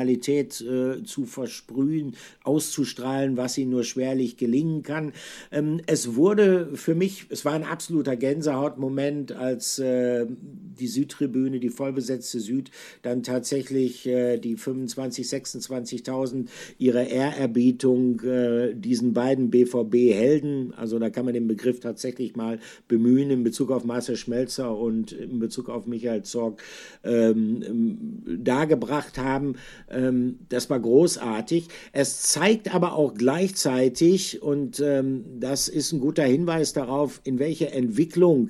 Emotionalität äh, zu versprühen, auszustrahlen, was ihnen nur schwerlich gelingen kann. Ähm, es wurde für mich, es war ein absoluter Gänsehautmoment, als äh, die Südtribüne, die vollbesetzte Süd, dann tatsächlich äh, die fünfundzwanzig, sechsundzwanzigtausend ihre Ehrerbietung äh, diesen beiden B V B-Helden, also da kann man den Begriff tatsächlich mal bemühen in Bezug auf Marcel Schmelzer und in Bezug auf Michael Zorc ähm, dargebracht haben. Ähm, das war großartig. Es zeigt aber auch gleichzeitig, und ähm, das ist ein guter Hinweis darauf, in welche Entwicklung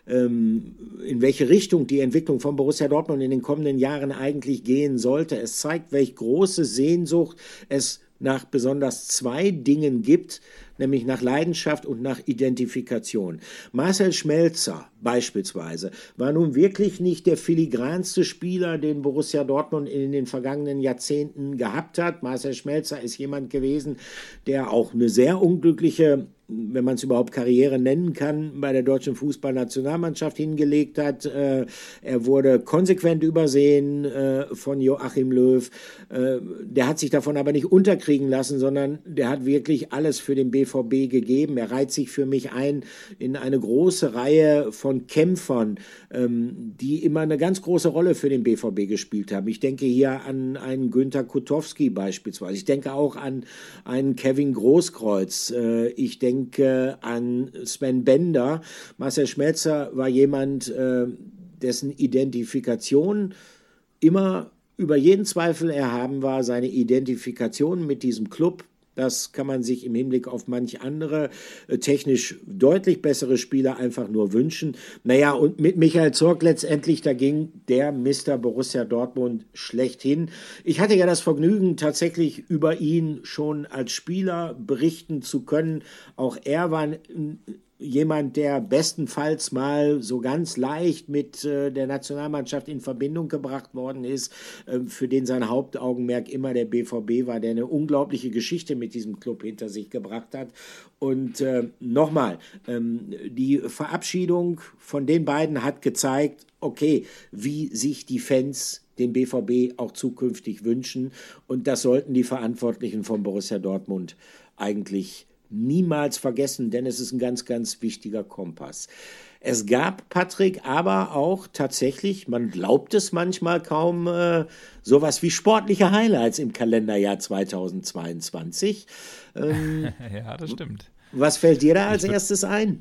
in welche Richtung die Entwicklung von Borussia Dortmund in den kommenden Jahren eigentlich gehen sollte. Es zeigt, welche große Sehnsucht es nach besonders zwei Dingen gibt, nämlich nach Leidenschaft und nach Identifikation. Marcel Schmelzer beispielsweise war nun wirklich nicht der filigranste Spieler, den Borussia Dortmund in den vergangenen Jahrzehnten gehabt hat. Marcel Schmelzer ist jemand gewesen, der auch eine sehr unglückliche, wenn man es überhaupt Karriere nennen kann, bei der deutschen Fußballnationalmannschaft hingelegt hat. Äh, er wurde konsequent übersehen äh, von Joachim Löw. Äh, der hat sich davon aber nicht unterkriegen lassen, sondern der hat wirklich alles für den B V B gegeben. Er reiht sich für mich ein in eine große Reihe von Kämpfern, ähm, die immer eine ganz große Rolle für den B V B gespielt haben. Ich denke hier an einen Günther Kutowski beispielsweise. Ich denke auch an einen Kevin Großkreuz. Äh, ich denke denke an Sven Bender. Marcel Schmelzer war jemand, äh, dessen Identifikation immer über jeden Zweifel erhaben war. Seine Identifikation mit diesem Club, das kann man sich im Hinblick auf manch andere äh, technisch deutlich bessere Spieler einfach nur wünschen. Naja, und mit Michael Zorc letztendlich, da ging der Mister Borussia Dortmund schlechthin. Ich hatte ja das Vergnügen, tatsächlich über ihn schon als Spieler berichten zu können. Auch er war ein jemand, der bestenfalls mal so ganz leicht mit äh, der Nationalmannschaft in Verbindung gebracht worden ist, äh, für den sein Hauptaugenmerk immer der B V B war, der eine unglaubliche Geschichte mit diesem Club hinter sich gebracht hat. Und äh, nochmal, ähm, die Verabschiedung von den beiden hat gezeigt, okay, wie sich die Fans den B V B auch zukünftig wünschen. Und das sollten die Verantwortlichen von Borussia Dortmund eigentlich niemals vergessen, denn es ist ein ganz, ganz wichtiger Kompass. Es gab, Patrick, aber auch tatsächlich, man glaubt es manchmal kaum, äh, sowas wie sportliche Highlights im Kalenderjahr zweitausendzweiundzwanzig. Ähm, ja, das stimmt. Was fällt dir da als erstes ein?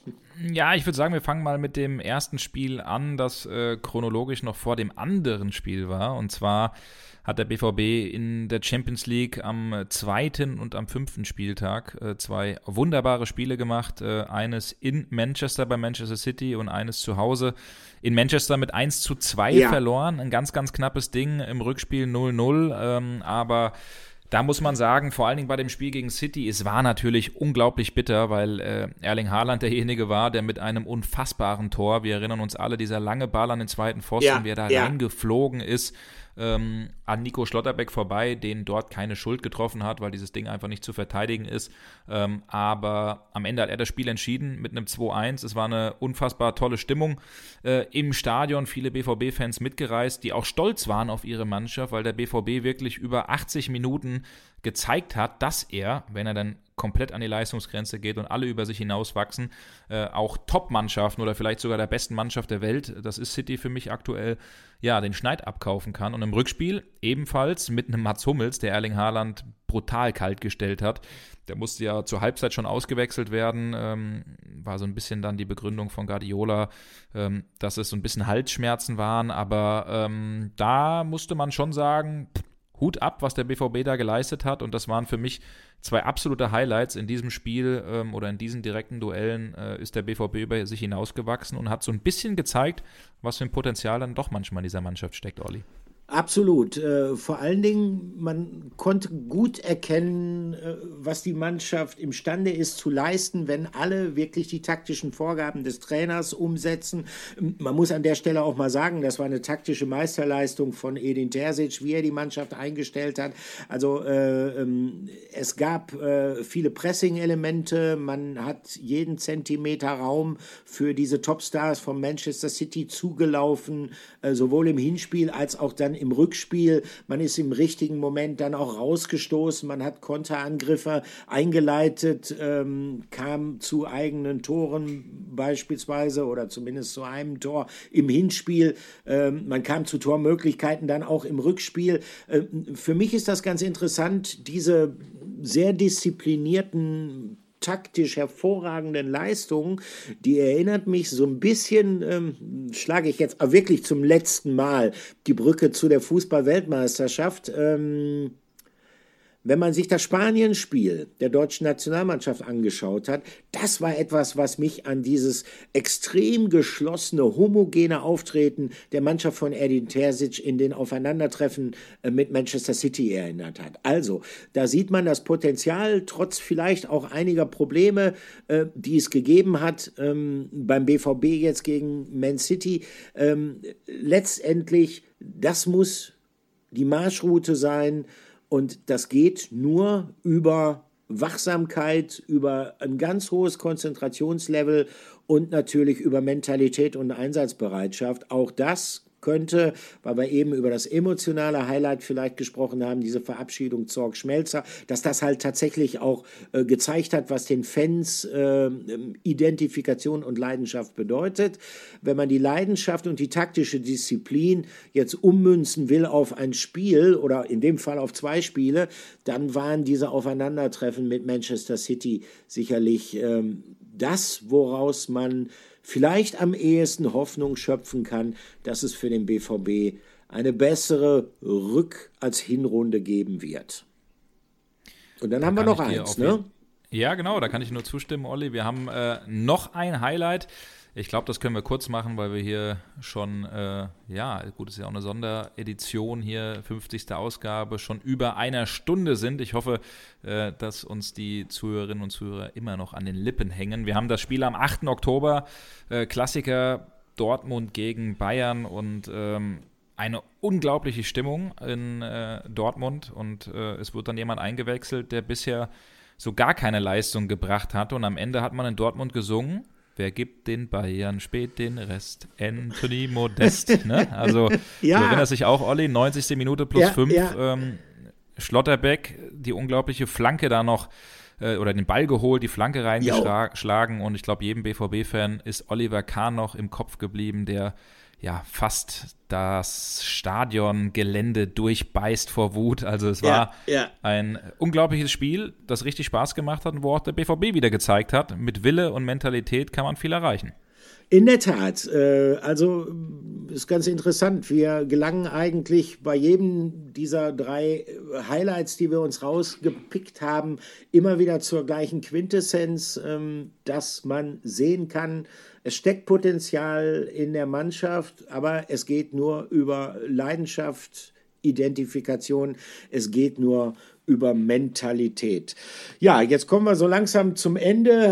Ja, ich würde sagen, wir fangen mal mit dem ersten Spiel an, das äh, chronologisch noch vor dem anderen Spiel war. Und zwar hat der B V B in der Champions League am zweiten und am fünften Spieltag äh, zwei wunderbare Spiele gemacht. Äh, eines in Manchester bei Manchester City und eines zu Hause in Manchester mit eins zu zwei ja. verloren. Ein ganz, ganz knappes Ding, im Rückspiel null null, ähm, aber da muss man sagen, vor allen Dingen bei dem Spiel gegen City, es war natürlich unglaublich bitter, weil äh, Erling Haaland derjenige war, der mit einem unfassbaren Tor, wir erinnern uns alle, dieser lange Ball an den zweiten Pfosten, ja, wie er da ja. reingeflogen ist, ähm, an Nico Schlotterbeck vorbei, den dort keine Schuld getroffen hat, weil dieses Ding einfach nicht zu verteidigen ist. Ähm, aber am Ende hat er das Spiel entschieden mit einem zwei eins. Es war eine unfassbar tolle Stimmung äh, im Stadion, viele B V B-Fans mitgereist, die auch stolz waren auf ihre Mannschaft, weil der B V B wirklich über achtzig Minuten gezeigt hat, dass er, wenn er dann komplett an die Leistungsgrenze geht und alle über sich hinauswachsen, äh, auch Top-Mannschaften oder vielleicht sogar der besten Mannschaft der Welt, das ist City für mich aktuell, ja, den Schneid abkaufen kann. Und im Rückspiel ebenfalls mit einem Mats Hummels, der Erling Haaland brutal kalt gestellt hat. Der musste ja zur Halbzeit schon ausgewechselt werden, ähm, war so ein bisschen dann die Begründung von Guardiola, ähm, dass es so ein bisschen Halsschmerzen waren, aber ähm, da musste man schon sagen, pff, Hut ab, was der B V B da geleistet hat, und das waren für mich zwei absolute Highlights in diesem Spiel ähm, oder in diesen direkten Duellen äh, ist der B V B über sich hinausgewachsen und hat so ein bisschen gezeigt, was für ein Potenzial dann doch manchmal in dieser Mannschaft steckt, Olli. Absolut. Äh, vor allen Dingen, man konnte gut erkennen, äh, was die Mannschaft imstande ist zu leisten, wenn alle wirklich die taktischen Vorgaben des Trainers umsetzen. Man muss an der Stelle auch mal sagen, das war eine taktische Meisterleistung von Edin Terzic, wie er die Mannschaft eingestellt hat. Also äh, ähm, es gab äh, viele Pressing-Elemente, man hat jeden Zentimeter Raum für diese Topstars von Manchester City zugelaufen, äh, sowohl im Hinspiel als auch dann im Rückspiel, man ist im richtigen Moment dann auch rausgestoßen, man hat Konterangriffe eingeleitet, ähm, kam zu eigenen Toren beispielsweise oder zumindest zu einem Tor im Hinspiel, ähm, man kam zu Tormöglichkeiten dann auch im Rückspiel. Ähm, für mich ist das ganz interessant, diese sehr disziplinierten, taktisch hervorragenden Leistungen, die erinnert mich so ein bisschen, ähm, schlage ich jetzt wirklich zum letzten Mal die Brücke zu der Fußball-Weltmeisterschaft, ähm, wenn man sich das Spanien-Spiel der deutschen Nationalmannschaft angeschaut hat, das war etwas, was mich an dieses extrem geschlossene, homogene Auftreten der Mannschaft von Edin Terzic in den Aufeinandertreffen mit Manchester City erinnert hat. Also, da sieht man das Potenzial, trotz vielleicht auch einiger Probleme, äh, die es gegeben hat, ähm, beim B V B jetzt gegen Man City. Ähm, letztendlich, das muss die Marschroute sein. Und das geht nur über Wachsamkeit, über ein ganz hohes Konzentrationslevel und natürlich über Mentalität und Einsatzbereitschaft. Auch das könnte, weil wir eben über das emotionale Highlight vielleicht gesprochen haben, diese Verabschiedung Zorg Schmelzer, dass das halt tatsächlich auch äh, gezeigt hat, was den Fans äh, Identifikation und Leidenschaft bedeutet. Wenn man die Leidenschaft und die taktische Disziplin jetzt ummünzen will auf ein Spiel oder in dem Fall auf zwei Spiele, dann waren diese Aufeinandertreffen mit Manchester City sicherlich ähm, das, woraus man vielleicht am ehesten Hoffnung schöpfen kann, dass es für den B V B eine bessere Rück- als Hinrunde geben wird. Und dann da haben wir noch eins, ne? Ja, genau, da kann ich nur zustimmen, Olli. Wir haben äh, noch ein Highlight. Ich glaube, das können wir kurz machen, weil wir hier schon, äh, ja, gut, es ist ja auch eine Sonderedition hier, fünfzigste Ausgabe, schon über einer Stunde sind. Ich hoffe, äh, dass uns die Zuhörerinnen und Zuhörer immer noch an den Lippen hängen. Wir haben das Spiel am achten Oktober, äh, Klassiker Dortmund gegen Bayern und ähm, eine unglaubliche Stimmung in äh, Dortmund und äh, es wird dann jemand eingewechselt, der bisher so gar keine Leistung gebracht hat und am Ende hat man in Dortmund gesungen: Wer gibt den Bayern spät den Rest? Anthony Modest. Ne? Also, ja. Du erinnerst dich auch, Olli, neunzigste Minute plus fünf. Ja, ja. ähm, Schlotterbeck, die unglaubliche Flanke da noch, äh, oder den Ball geholt, die Flanke reingeschlagen. Und ich glaube, jedem B V B-Fan ist Oliver Kahn noch im Kopf geblieben, der ja fast das Stadiongelände durchbeißt vor Wut. Also es war ja, ja. ein unglaubliches Spiel, das richtig Spaß gemacht hat und wo auch der B V B wieder gezeigt hat, mit Wille und Mentalität kann man viel erreichen. In der Tat, äh, also ist ganz interessant. Wir gelangen eigentlich bei jedem dieser drei Highlights, die wir uns rausgepickt haben, immer wieder zur gleichen Quintessenz, ähm, dass man sehen kann, es steckt Potenzial in der Mannschaft, aber es geht nur über Leidenschaft, Identifikation, es geht nur über Mentalität. Ja, jetzt kommen wir so langsam zum Ende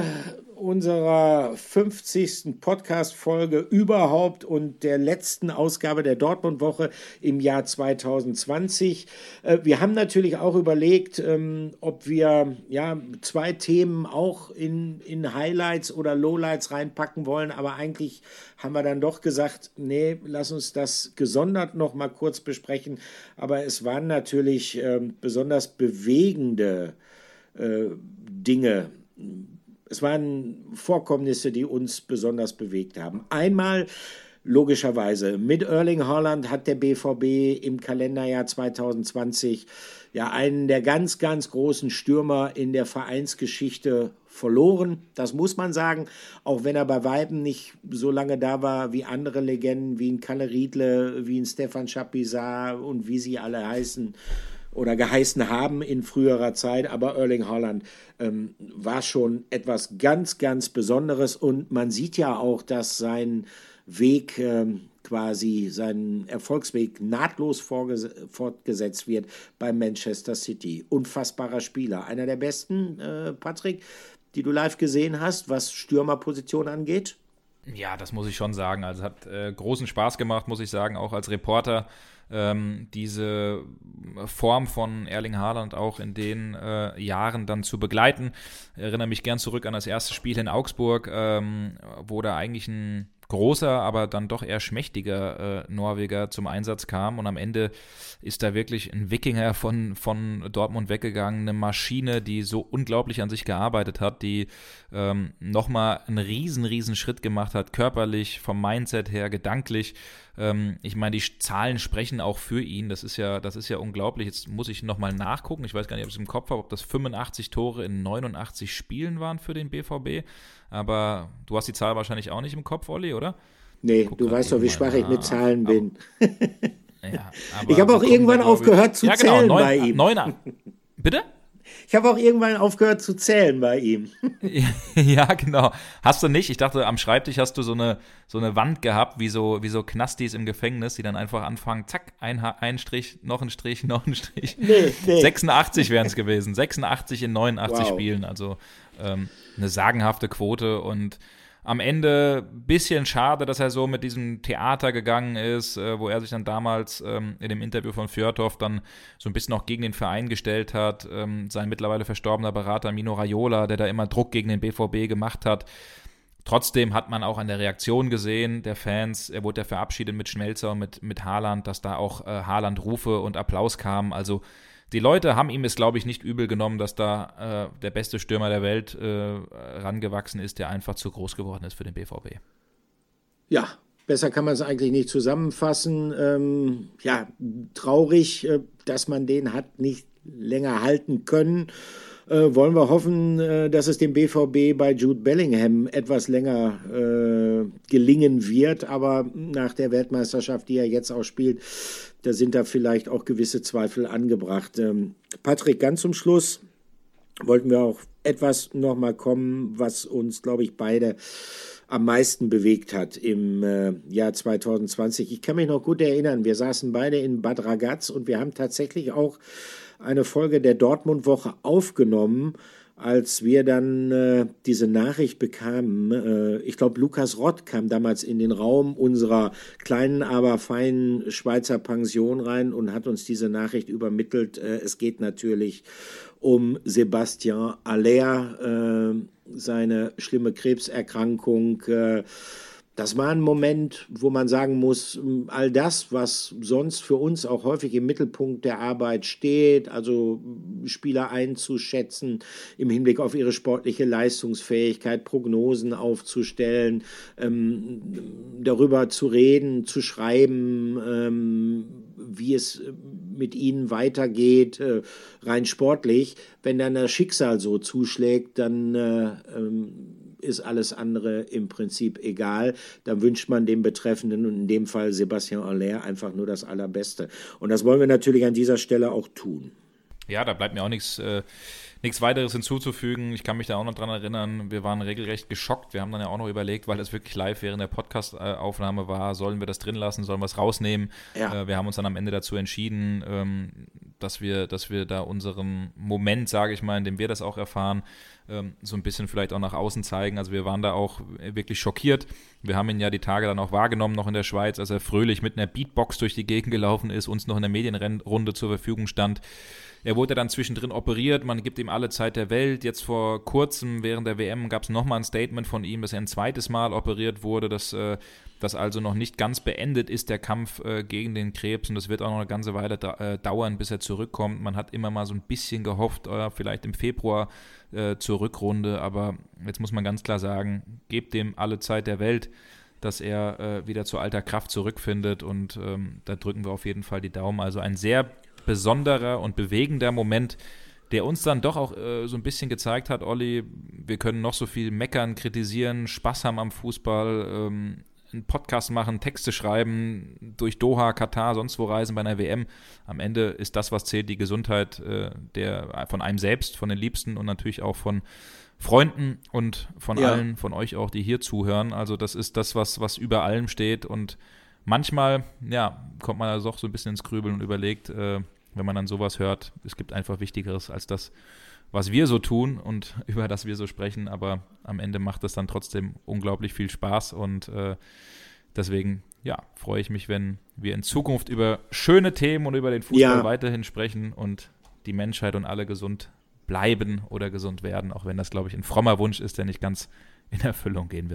unserer fünfzigsten Podcast-Folge überhaupt und der letzten Ausgabe der Dortmund-Woche im Jahr zwanzig zwanzig. Wir haben natürlich auch überlegt, ob wir ja zwei Themen auch in, in Highlights oder Lowlights reinpacken wollen, aber eigentlich haben wir dann doch gesagt, nee, lass uns das gesondert noch mal kurz besprechen. Aber es waren natürlich besonders bewegende Dinge. Es waren Vorkommnisse, die uns besonders bewegt haben. Einmal, logischerweise, mit Erling Haaland hat der B V B im Kalenderjahr zwanzig zwanzig ja einen der ganz, ganz großen Stürmer in der Vereinsgeschichte verloren. Das muss man sagen, auch wenn er bei Weitem nicht so lange da war wie andere Legenden, wie ein Kalle Riedle, wie ein Stefan Chapuisat und wie sie alle heißen oder geheißen haben in früherer Zeit, aber Erling Haaland ähm, war schon etwas ganz, ganz Besonderes und man sieht ja auch, dass sein Weg ähm, quasi, sein Erfolgsweg nahtlos fortgesetzt wird bei Manchester City. Unfassbarer Spieler, einer der besten, äh, Patrick, die du live gesehen hast, was Stürmerposition angeht. Ja, das muss ich schon sagen. Also hat äh, großen Spaß gemacht, muss ich sagen, auch als Reporter. Ähm, diese Form von Erling Haaland auch in den äh, Jahren dann zu begleiten. Ich erinnere mich gern zurück an das erste Spiel in Augsburg, ähm, wo da eigentlich ein großer, aber dann doch eher schmächtiger äh, Norweger zum Einsatz kam und am Ende ist da wirklich ein Wikinger von, von Dortmund weggegangen, eine Maschine, die so unglaublich an sich gearbeitet hat, die ähm, nochmal einen riesen, riesen Schritt gemacht hat, körperlich, vom Mindset her, gedanklich. Ähm, ich meine, die Zahlen sprechen auch für ihn, das ist ja, das ist ja unglaublich. Jetzt muss ich nochmal nachgucken, ich weiß gar nicht, ob ich es im Kopf habe, ob das fünfundachtzig Tore in neunundachtzig Spielen waren für den B V B, aber du hast die Zahl wahrscheinlich auch nicht im Kopf, Olli, oder? Nee, du weißt doch, wie schwach ich mit Zahlen bin. Ja, ich habe auch irgendwann aufgehört zu zählen bei ihm. Neun, bitte? Ich habe auch irgendwann aufgehört zu zählen bei ihm. Ja, genau. Hast du nicht? Ich dachte, am Schreibtisch hast du so eine, so eine Wand gehabt, wie so, wie so Knastis im Gefängnis, die dann einfach anfangen, zack, ein, ein Strich, noch ein Strich, noch ein Strich. Nee, nee. sechsundachtzig wären es gewesen. sechsundachtzig in neunundachtzig wow. Spielen. Also ähm, eine sagenhafte Quote und am Ende ein bisschen schade, dass er so mit diesem Theater gegangen ist, äh, wo er sich dann damals ähm, in dem Interview von Fjørtoft dann so ein bisschen auch gegen den Verein gestellt hat. Ähm, sein mittlerweile verstorbener Berater Mino Raiola, der da immer Druck gegen den B V B gemacht hat. Trotzdem hat man auch an der Reaktion gesehen der Fans, er wurde ja verabschiedet mit Schmelzer und mit, mit Haaland, dass da auch äh, Haaland-Rufe und Applaus kamen. Also die Leute haben ihm es, glaube ich, nicht übel genommen, dass da äh, der beste Stürmer der Welt äh, rangewachsen ist, der einfach zu groß geworden ist für den B V B. Ja, besser kann man es eigentlich nicht zusammenfassen. Ähm, ja, traurig, äh, dass man den hat nicht länger halten können. Äh, wollen wir hoffen, äh, dass es dem B V B bei Jude Bellingham etwas länger äh, gelingen wird. Aber nach der Weltmeisterschaft, die er jetzt auch spielt, da sind da vielleicht auch gewisse Zweifel angebracht. Ähm, Patrick, ganz zum Schluss wollten wir auch etwas nochmal kommen, was uns, glaube ich, beide am meisten bewegt hat im äh, Jahr zwanzig zwanzig. Ich kann mich noch gut erinnern, wir saßen beide in Bad Ragaz und wir haben tatsächlich auch eine Folge der Dortmund-Woche aufgenommen, als wir dann äh, diese Nachricht bekamen. Äh, ich glaube, Lukas Rott kam damals in den Raum unserer kleinen, aber feinen Schweizer Pension rein und hat uns diese Nachricht übermittelt. Äh, es geht natürlich um Sébastien Haller, äh, seine schlimme Krebserkrankung. Äh, Das war ein Moment, wo man sagen muss, all das, was sonst für uns auch häufig im Mittelpunkt der Arbeit steht, also Spieler einzuschätzen im Hinblick auf ihre sportliche Leistungsfähigkeit, Prognosen aufzustellen, ähm, darüber zu reden, zu schreiben, ähm, wie es mit ihnen weitergeht, äh, rein sportlich. Wenn dann das Schicksal so zuschlägt, dann äh, ähm, ist alles andere im Prinzip egal. Dann wünscht man dem Betreffenden und in dem Fall Sébastien Haller einfach nur das Allerbeste. Und das wollen wir natürlich an dieser Stelle auch tun. Ja, da bleibt mir auch nichts äh, nichts weiteres hinzuzufügen. Ich kann mich da auch noch dran erinnern, wir waren regelrecht geschockt. Wir haben dann ja auch noch überlegt, weil das wirklich live während der Podcast-Aufnahme war, sollen wir das drin lassen, sollen wir es rausnehmen? Ja. Äh, wir haben uns dann am Ende dazu entschieden, ähm, dass wir, dass wir da unseren Moment, sage ich mal, in dem wir das auch erfahren, ähm, so ein bisschen vielleicht auch nach außen zeigen. Also wir waren da auch wirklich schockiert. Wir haben ihn ja die Tage dann auch wahrgenommen, noch in der Schweiz, als er fröhlich mit einer Beatbox durch die Gegend gelaufen ist, uns noch in der Medienrunde zur Verfügung stand. Er wurde dann zwischendrin operiert, man gibt ihm alle Zeit der Welt. Jetzt vor kurzem, während der W M, gab es nochmal ein Statement von ihm, dass er ein zweites Mal operiert wurde, dass äh, das also noch nicht ganz beendet ist, der Kampf äh, gegen den Krebs. Und das wird auch noch eine ganze Weile da, äh, dauern, bis er zurückkommt. Man hat immer mal so ein bisschen gehofft, äh, vielleicht im Februar äh, zur Rückrunde. Aber jetzt muss man ganz klar sagen, gebt dem alle Zeit der Welt, dass er äh, wieder zu alter Kraft zurückfindet. Und ähm, da drücken wir auf jeden Fall die Daumen. Also ein sehr besonderer und bewegender Moment, der uns dann doch auch äh, so ein bisschen gezeigt hat, Olli, wir können noch so viel meckern, kritisieren, Spaß haben am Fußball, ähm, einen Podcast machen, Texte schreiben, durch Doha, Katar, sonst wo reisen bei einer W M. Am Ende ist das, was zählt, die Gesundheit äh, der, von einem selbst, von den Liebsten und natürlich auch von Freunden und von ja. allen, von euch auch, die hier zuhören. Also das ist das, was, was über allem steht und manchmal, ja, kommt man also doch so ein bisschen ins Grübeln und überlegt, äh, wenn man dann sowas hört, es gibt einfach Wichtigeres als das, was wir so tun und über das wir so sprechen, aber am Ende macht es dann trotzdem unglaublich viel Spaß und äh, deswegen, ja, freue ich mich, wenn wir in Zukunft über schöne Themen und über den Fußball ja. weiterhin sprechen und die Menschheit und alle gesund bleiben oder gesund werden, auch wenn das, glaube ich, ein frommer Wunsch ist, der nicht ganz in Erfüllung gehen wird.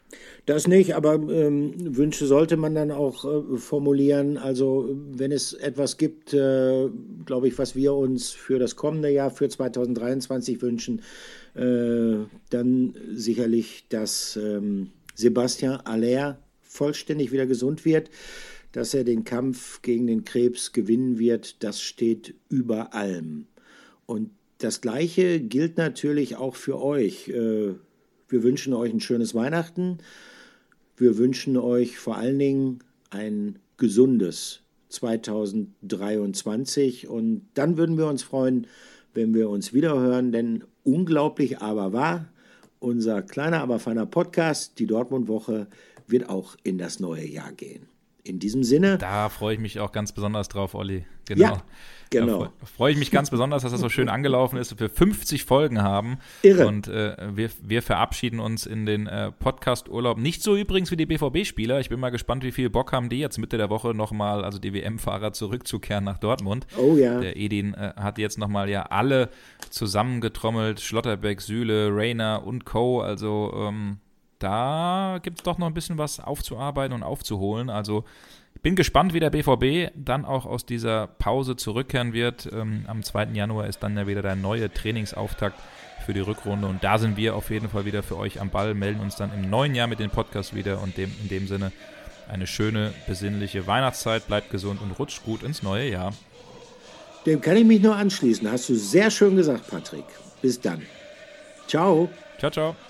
Das nicht, aber ähm, Wünsche sollte man dann auch äh, formulieren. Also wenn es etwas gibt, äh, glaube ich, was wir uns für das kommende Jahr, für zwanzig dreiundzwanzig wünschen, äh, dann sicherlich, dass ähm, Sébastien Haller vollständig wieder gesund wird, dass er den Kampf gegen den Krebs gewinnen wird. Das steht über allem. Und das Gleiche gilt natürlich auch für euch. Äh, wir wünschen euch ein schönes Weihnachten. Wir wünschen euch vor allen Dingen ein gesundes zwanzig dreiundzwanzig und dann würden wir uns freuen, wenn wir uns wiederhören, denn unglaublich aber wahr, unser kleiner, aber feiner Podcast, die Dortmund-Woche, wird auch in das neue Jahr gehen. In diesem Sinne... Da freue ich mich auch ganz besonders drauf, Olli. Genau. Ja, genau. Da freue ich mich ganz besonders, dass das so schön angelaufen ist, dass wir fünfzig Folgen haben. Irre. Und äh, wir, wir verabschieden uns in den äh, Podcast-Urlaub. Nicht so übrigens wie die B V B-Spieler. Ich bin mal gespannt, wie viel Bock haben die jetzt Mitte der Woche nochmal, also die W M-Fahrer, zurückzukehren nach Dortmund. Oh ja. Der Edin äh, hat jetzt nochmal ja alle zusammengetrommelt. Schlotterbeck, Süle, Rayner und Co. Also ähm, da gibt es doch noch ein bisschen was aufzuarbeiten und aufzuholen. Also ich bin gespannt, wie der B V B dann auch aus dieser Pause zurückkehren wird. Ähm, am zweiten Januar ist dann ja wieder der neue Trainingsauftakt für die Rückrunde. Und da sind wir auf jeden Fall wieder für euch am Ball, melden uns dann im neuen Jahr mit dem Podcast wieder. Und dem, in dem Sinne eine schöne, besinnliche Weihnachtszeit. Bleibt gesund und rutscht gut ins neue Jahr. Dem kann ich mich nur anschließen. Hast du sehr schön gesagt, Patrick. Bis dann. Ciao. Ciao, ciao.